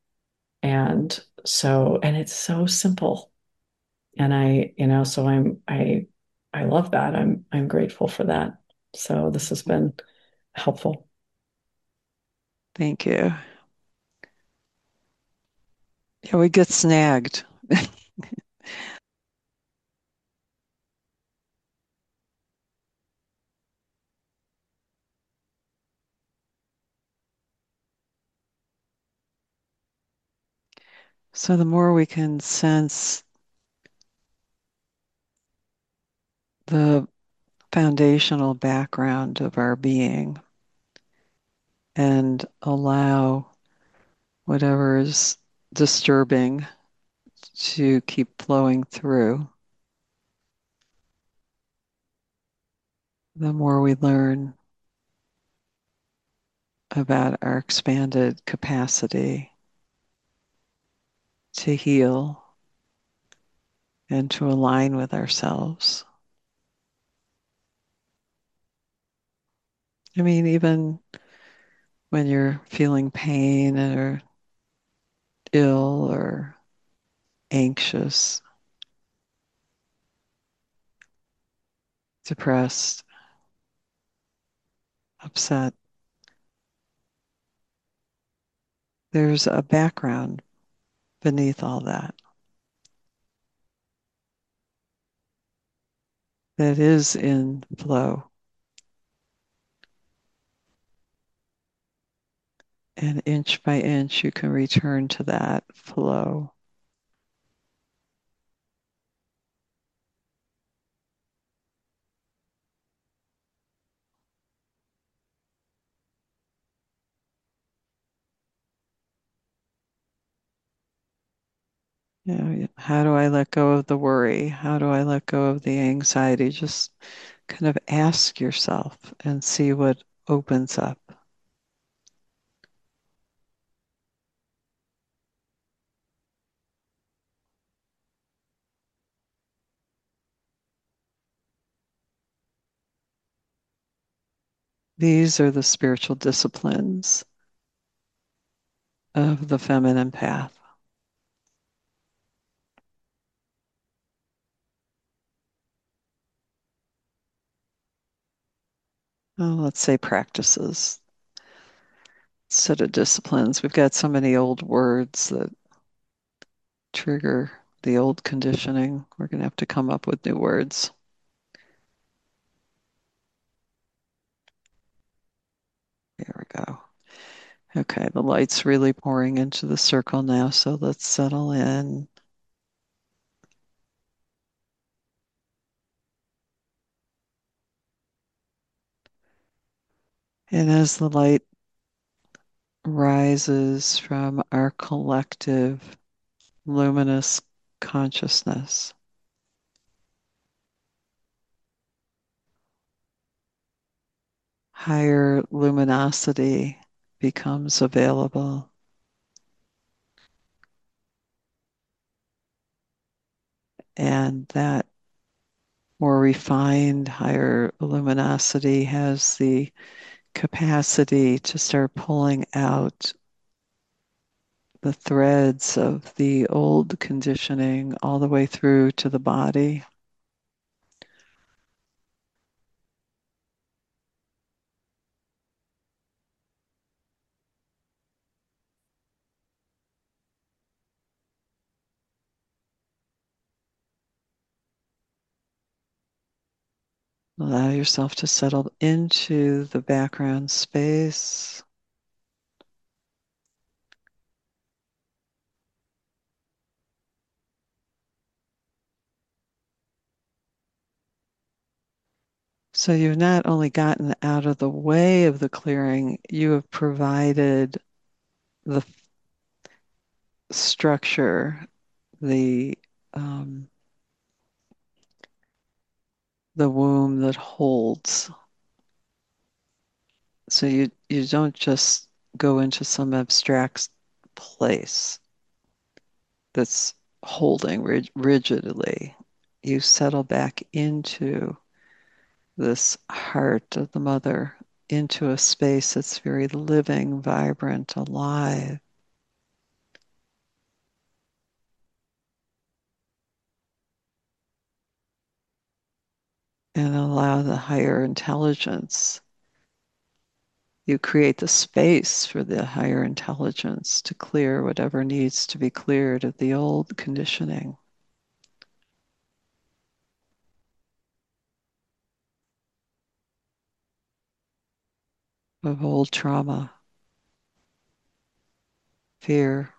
And it's so simple. And I love that. I'm grateful for that. So this has been helpful. Thank you. Yeah, we get snagged. So the more we can sense the foundational background of our being and allow whatever is disturbing to keep flowing through, the more we learn about our expanded capacity to heal and to align with ourselves. I mean, even when you're feeling pain or ill or anxious, depressed, upset, there's a background beneath all that that is in flow. And inch by inch, you can return to that flow. How do I let go of the worry? How do I let go of the anxiety? Just kind of ask yourself and see what opens up. These are the spiritual disciplines of the feminine path. Well, let's say practices instead of disciplines. We've got so many old words that trigger the old conditioning. We're going to have to come up with new words. Here we go. Okay, the light's really pouring into the circle now, so let's settle in. And as the light rises from our collective luminous consciousness, higher luminosity becomes available. And that more refined, higher luminosity has the capacity to start pulling out the threads of the old conditioning all the way through to the body. Allow yourself to settle into the background space. So you've not only gotten out of the way of the clearing, you have provided the structure, the um, the womb that holds. So you don't just go into some abstract place that's holding rigidly. You settle back into this heart of the mother, into a space that's very living, vibrant, alive. And allow the higher intelligence. You create the space for the higher intelligence to clear whatever needs to be cleared of the old conditioning, of old trauma, fear.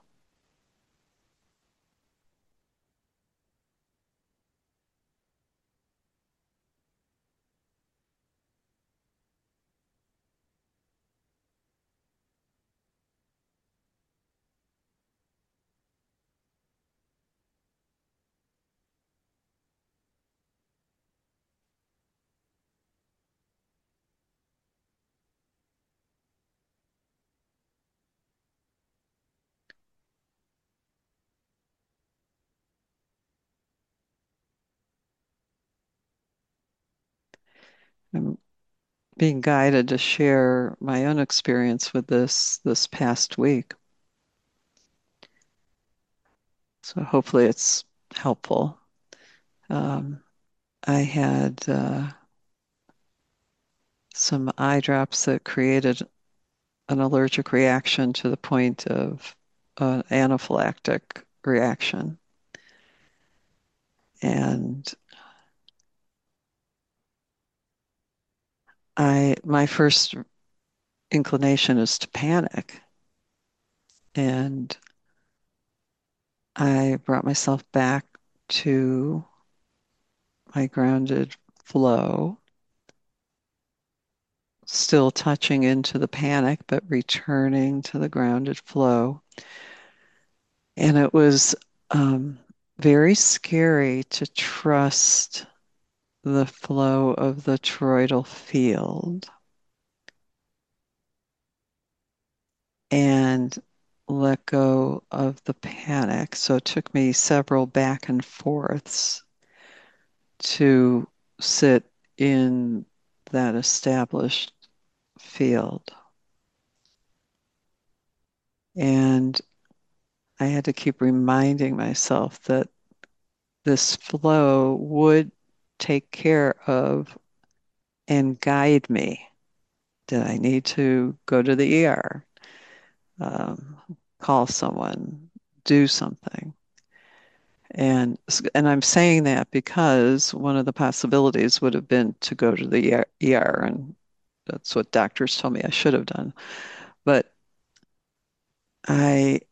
I'm being guided to share my own experience with this past week. So hopefully it's helpful. Um, I had some eye drops that created an allergic reaction to the point of an anaphylactic reaction. And my first inclination is to panic. And I brought myself back to my grounded flow, still touching into the panic, but returning to the grounded flow. And it was um, very scary to trust the flow of the toroidal field and let go of the panic. So it took me several back and forths to sit in that established field. And I had to keep reminding myself that this flow would take care of and guide me. Did I need to go to the ER, um, call someone, do something? And I'm saying that because one of the possibilities would have been to go to the ER, and that's what doctors told me I should have done. But I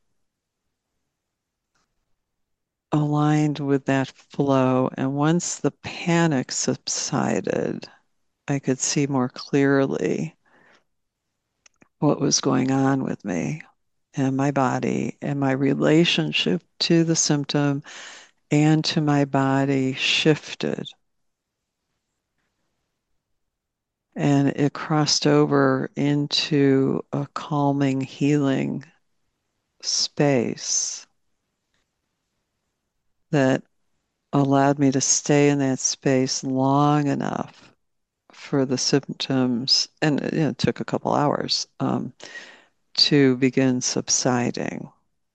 aligned with that flow, and once the panic subsided, I could see more clearly what was going on with me and my body, and my relationship to the symptom and to my body shifted. And it crossed over into a calming, healing space that allowed me to stay in that space long enough for the symptoms, and it took a couple hours, to begin subsiding.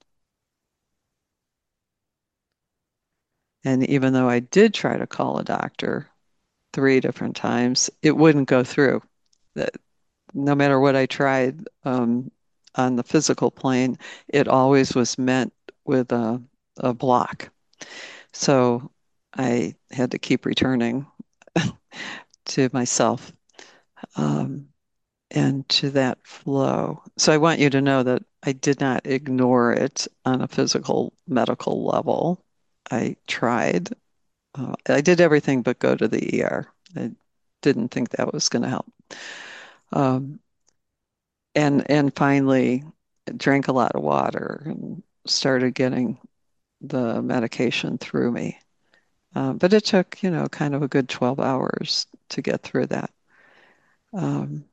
And even though I did try to call a doctor 3 different times, it wouldn't go through. That no matter what I tried, on the physical plane, it always was met with a block. So I had to keep returning to myself, um, and to that flow. So I want you to know that I did not ignore it on a physical medical level. I tried. I did everything but go to the ER. I didn't think that was going to help. Um, and finally drank a lot of water and started getting the medication through me. But it took, kind of a good 12 hours to get through that. Um,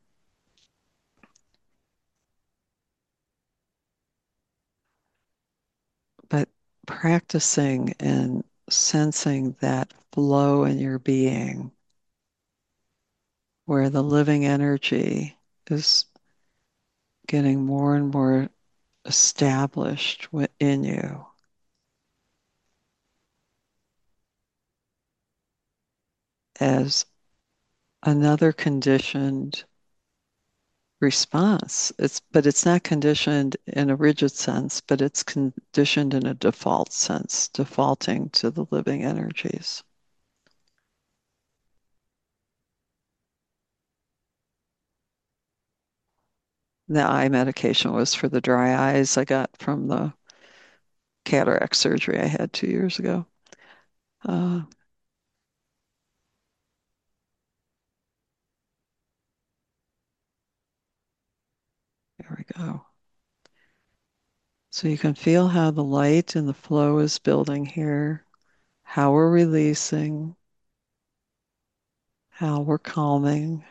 but practicing and sensing that flow in your being, where the living energy is getting more and more established within you as another conditioned response. But it's not conditioned in a rigid sense, but it's conditioned in a default sense, defaulting to the living energies. The eye medication was for the dry eyes I got from the cataract surgery I had 2 years ago. Uh, there we go. So you can feel how the light and the flow is building here, how we're releasing, how we're calming.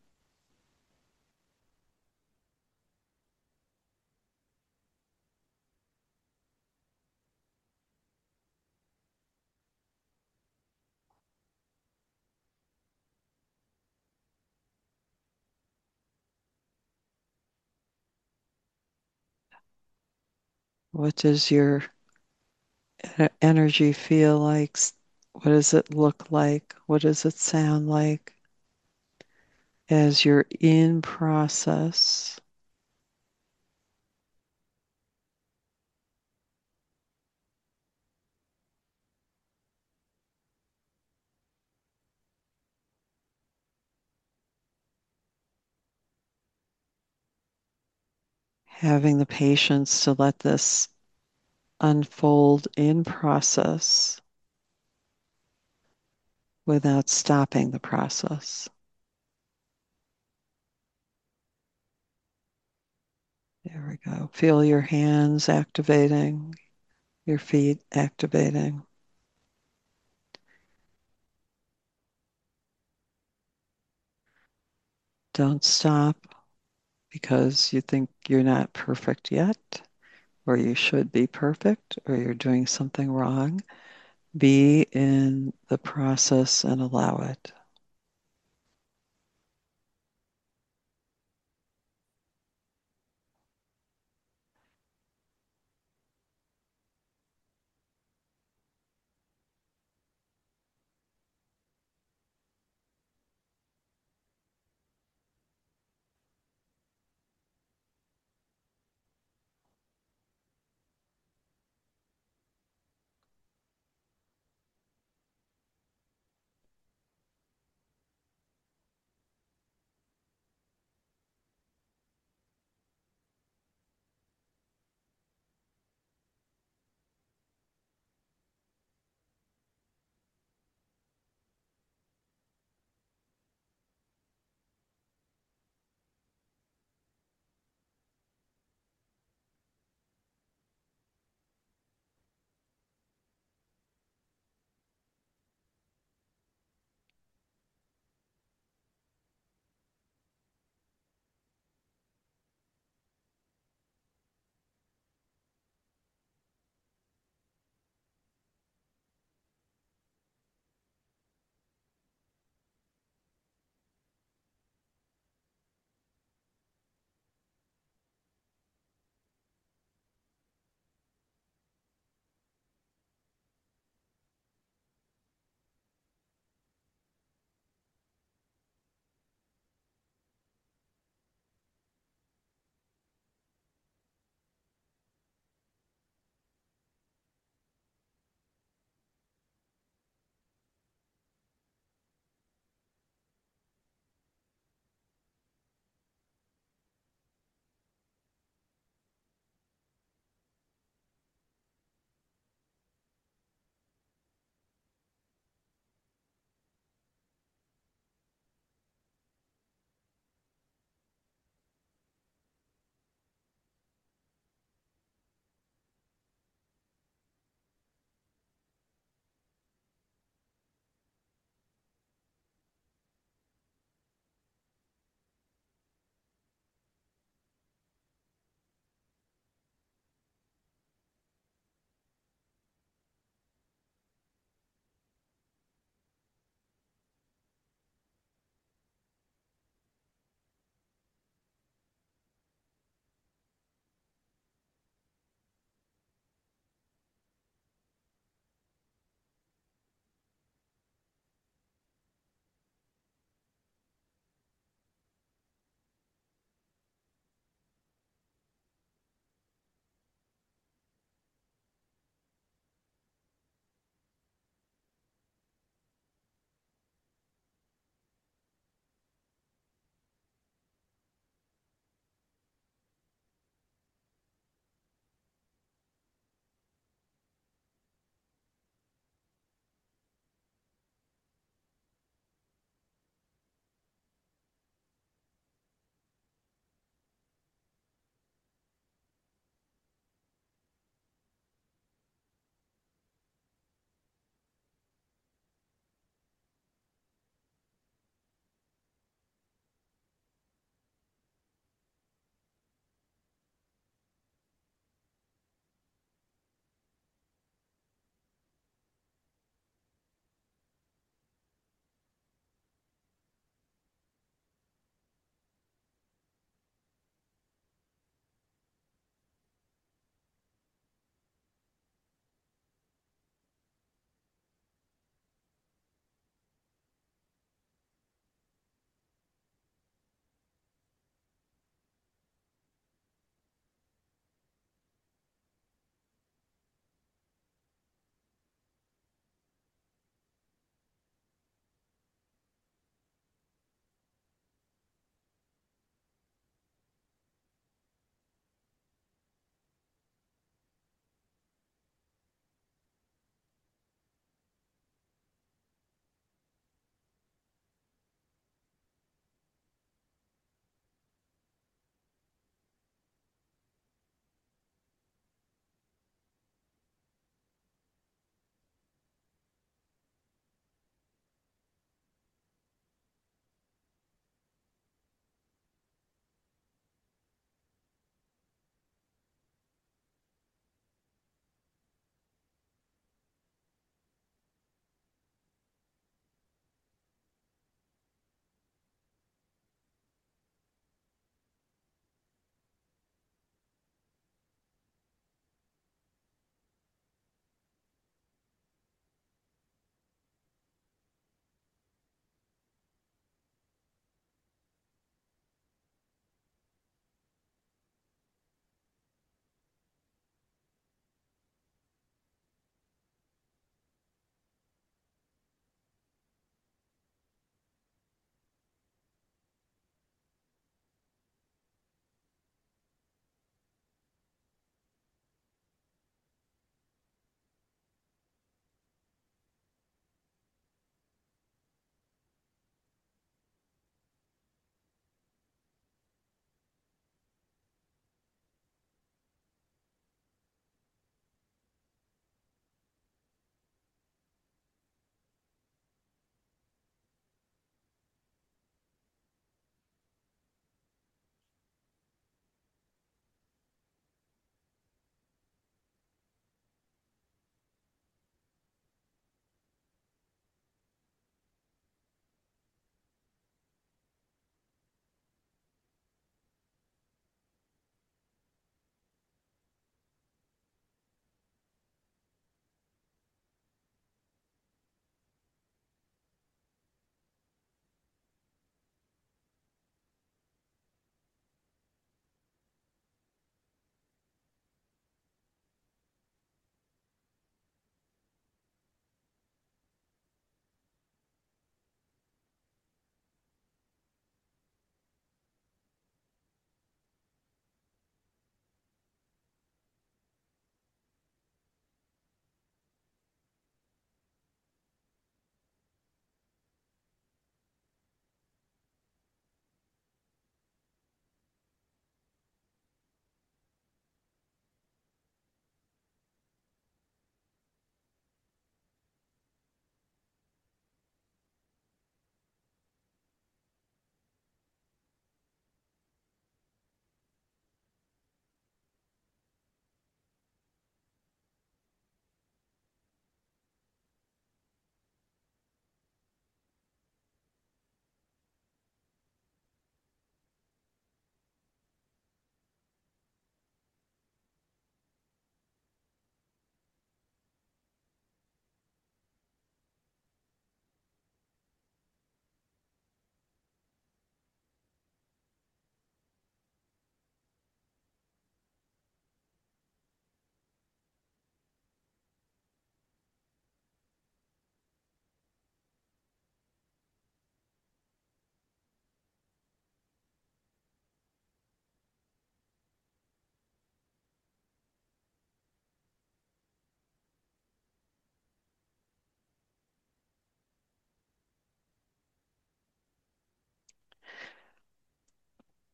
What does your energy feel like? What does it look like? What does it sound like as you're in process? Having the patience to let this unfold in process without stopping the process. There we go. Feel your hands activating, your feet activating. Don't stop because you think you're not perfect yet, or you should be perfect, or you're doing something wrong. Be in the process and allow it.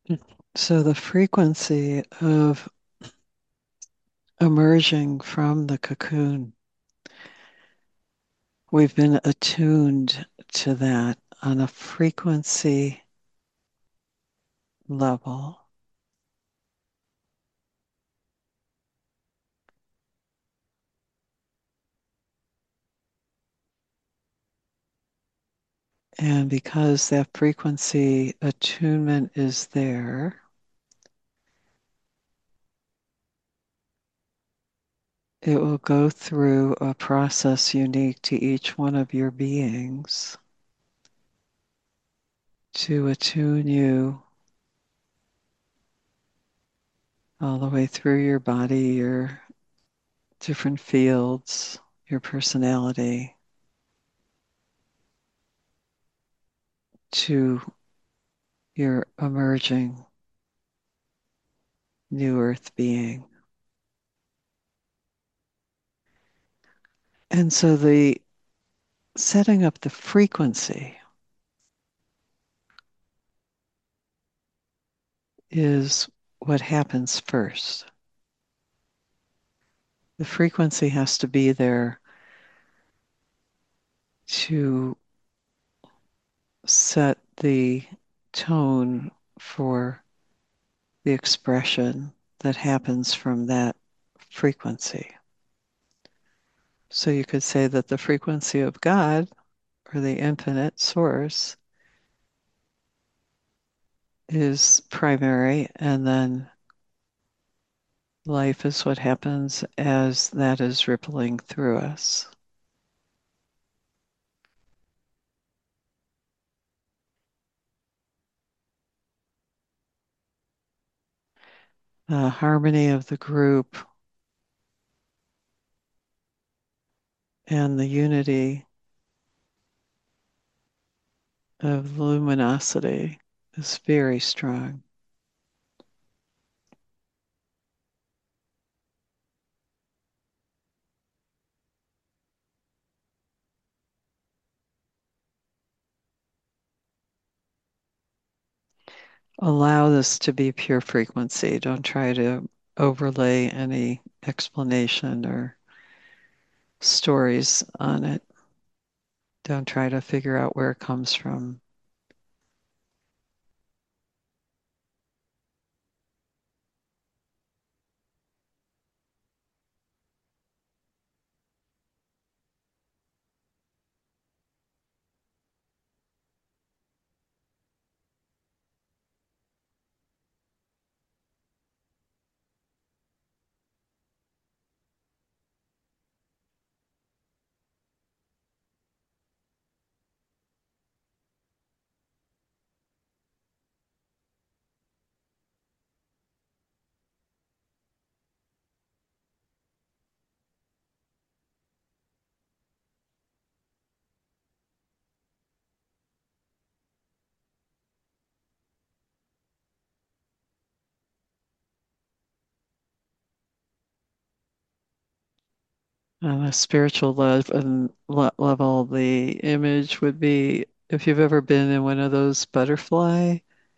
So the frequency of emerging from the cocoon, we've been attuned to that on a frequency level. And because that frequency attunement is there, it will go through a process unique to each one of your beings to attune you all the way through your body, your different fields, your personality, to your emerging new earth being. And so the setting up the frequency is what happens first. The frequency has to be there to set the tone for the expression that happens from that frequency. So you could say that the frequency of God or the infinite source is primary, and then life is what happens as that is rippling through us. The harmony of the group and the unity of luminosity is very strong. Allow this to be pure frequency. Don't try to overlay any explanation or stories on it. Don't try to figure out where it comes from. On a spiritual level, the image would be if you've ever been in one of those butterfly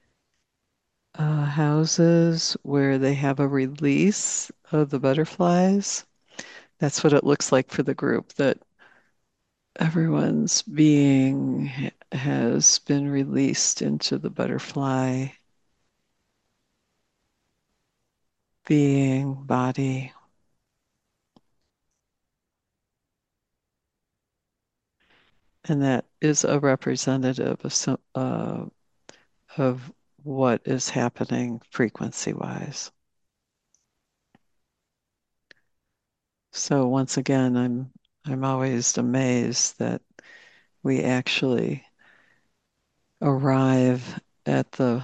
houses where they have a release of the butterflies. That's what it looks like for the group, that everyone's being has been released into the butterfly being body. And that is a representative of of what is happening frequency wise. So once again, I'm always amazed that we actually arrive at the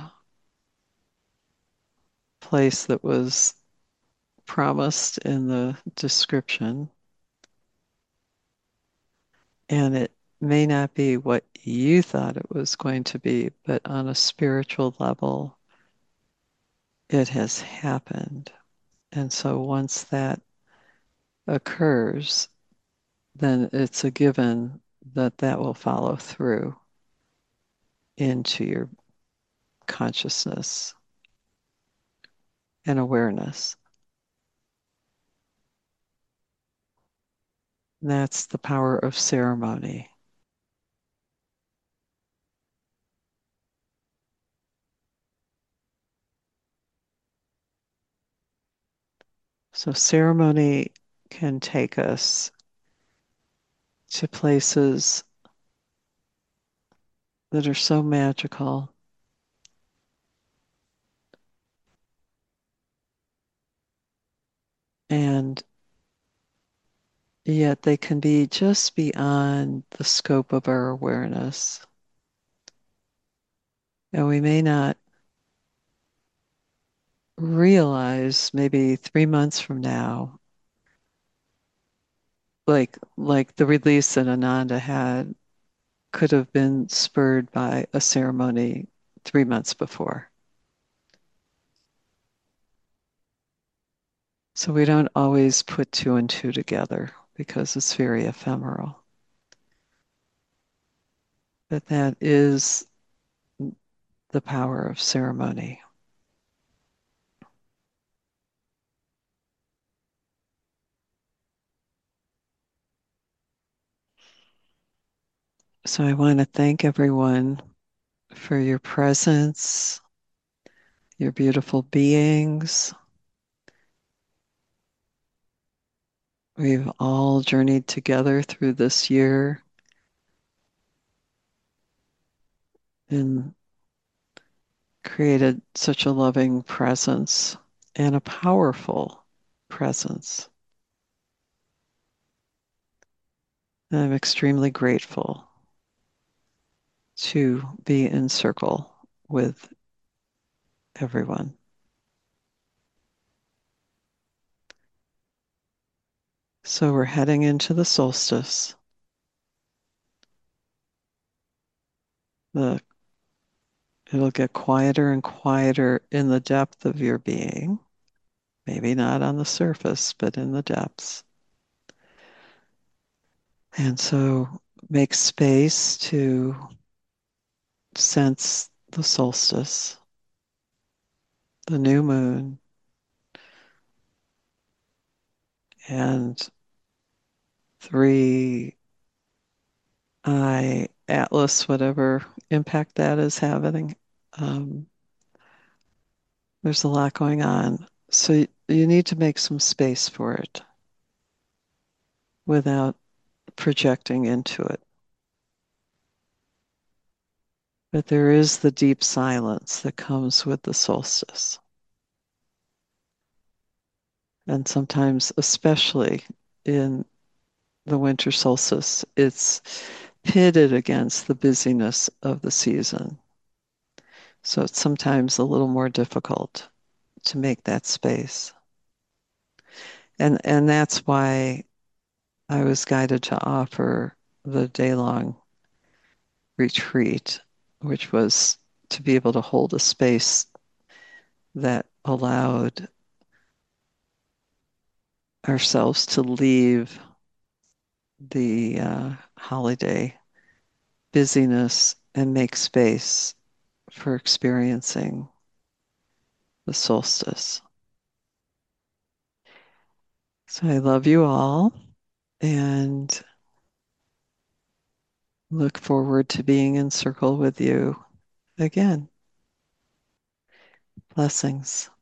place that was promised in the description, and it may not be what you thought it was going to be, but on a spiritual level, it has happened. And so once that occurs, then it's a given that that will follow through into your consciousness and awareness. And that's the power of ceremony. So ceremony can take us to places that are so magical. And yet they can be just beyond the scope of our awareness. And we may not realize maybe 3 months from now, like the release that Ananda had could have been spurred by a ceremony 3 months before. So we don't always put two and two together because it's very ephemeral. But that is the power of ceremony. So I want to thank everyone for your presence, your beautiful beings. We've all journeyed together through this year and created such a loving presence and a powerful presence. And I'm extremely grateful to be in circle with everyone. So we're heading into the solstice. It'll get quieter and quieter in the depth of your being. Maybe not on the surface, but in the depths. And so make space to sense the solstice, the new moon, and three eye Atlas, whatever impact that is having. Um, there's a lot going on. So you need to make some space for it without projecting into it. But there is the deep silence that comes with the solstice. And sometimes, especially in the winter solstice, it's pitted against the busyness of the season. So it's sometimes a little more difficult to make that space. And that's why I was guided to offer the day-long retreat, which was to be able to hold a space that allowed ourselves to leave the holiday busyness and make space for experiencing the solstice. So I love you all and look forward to being in circle with you again. Blessings.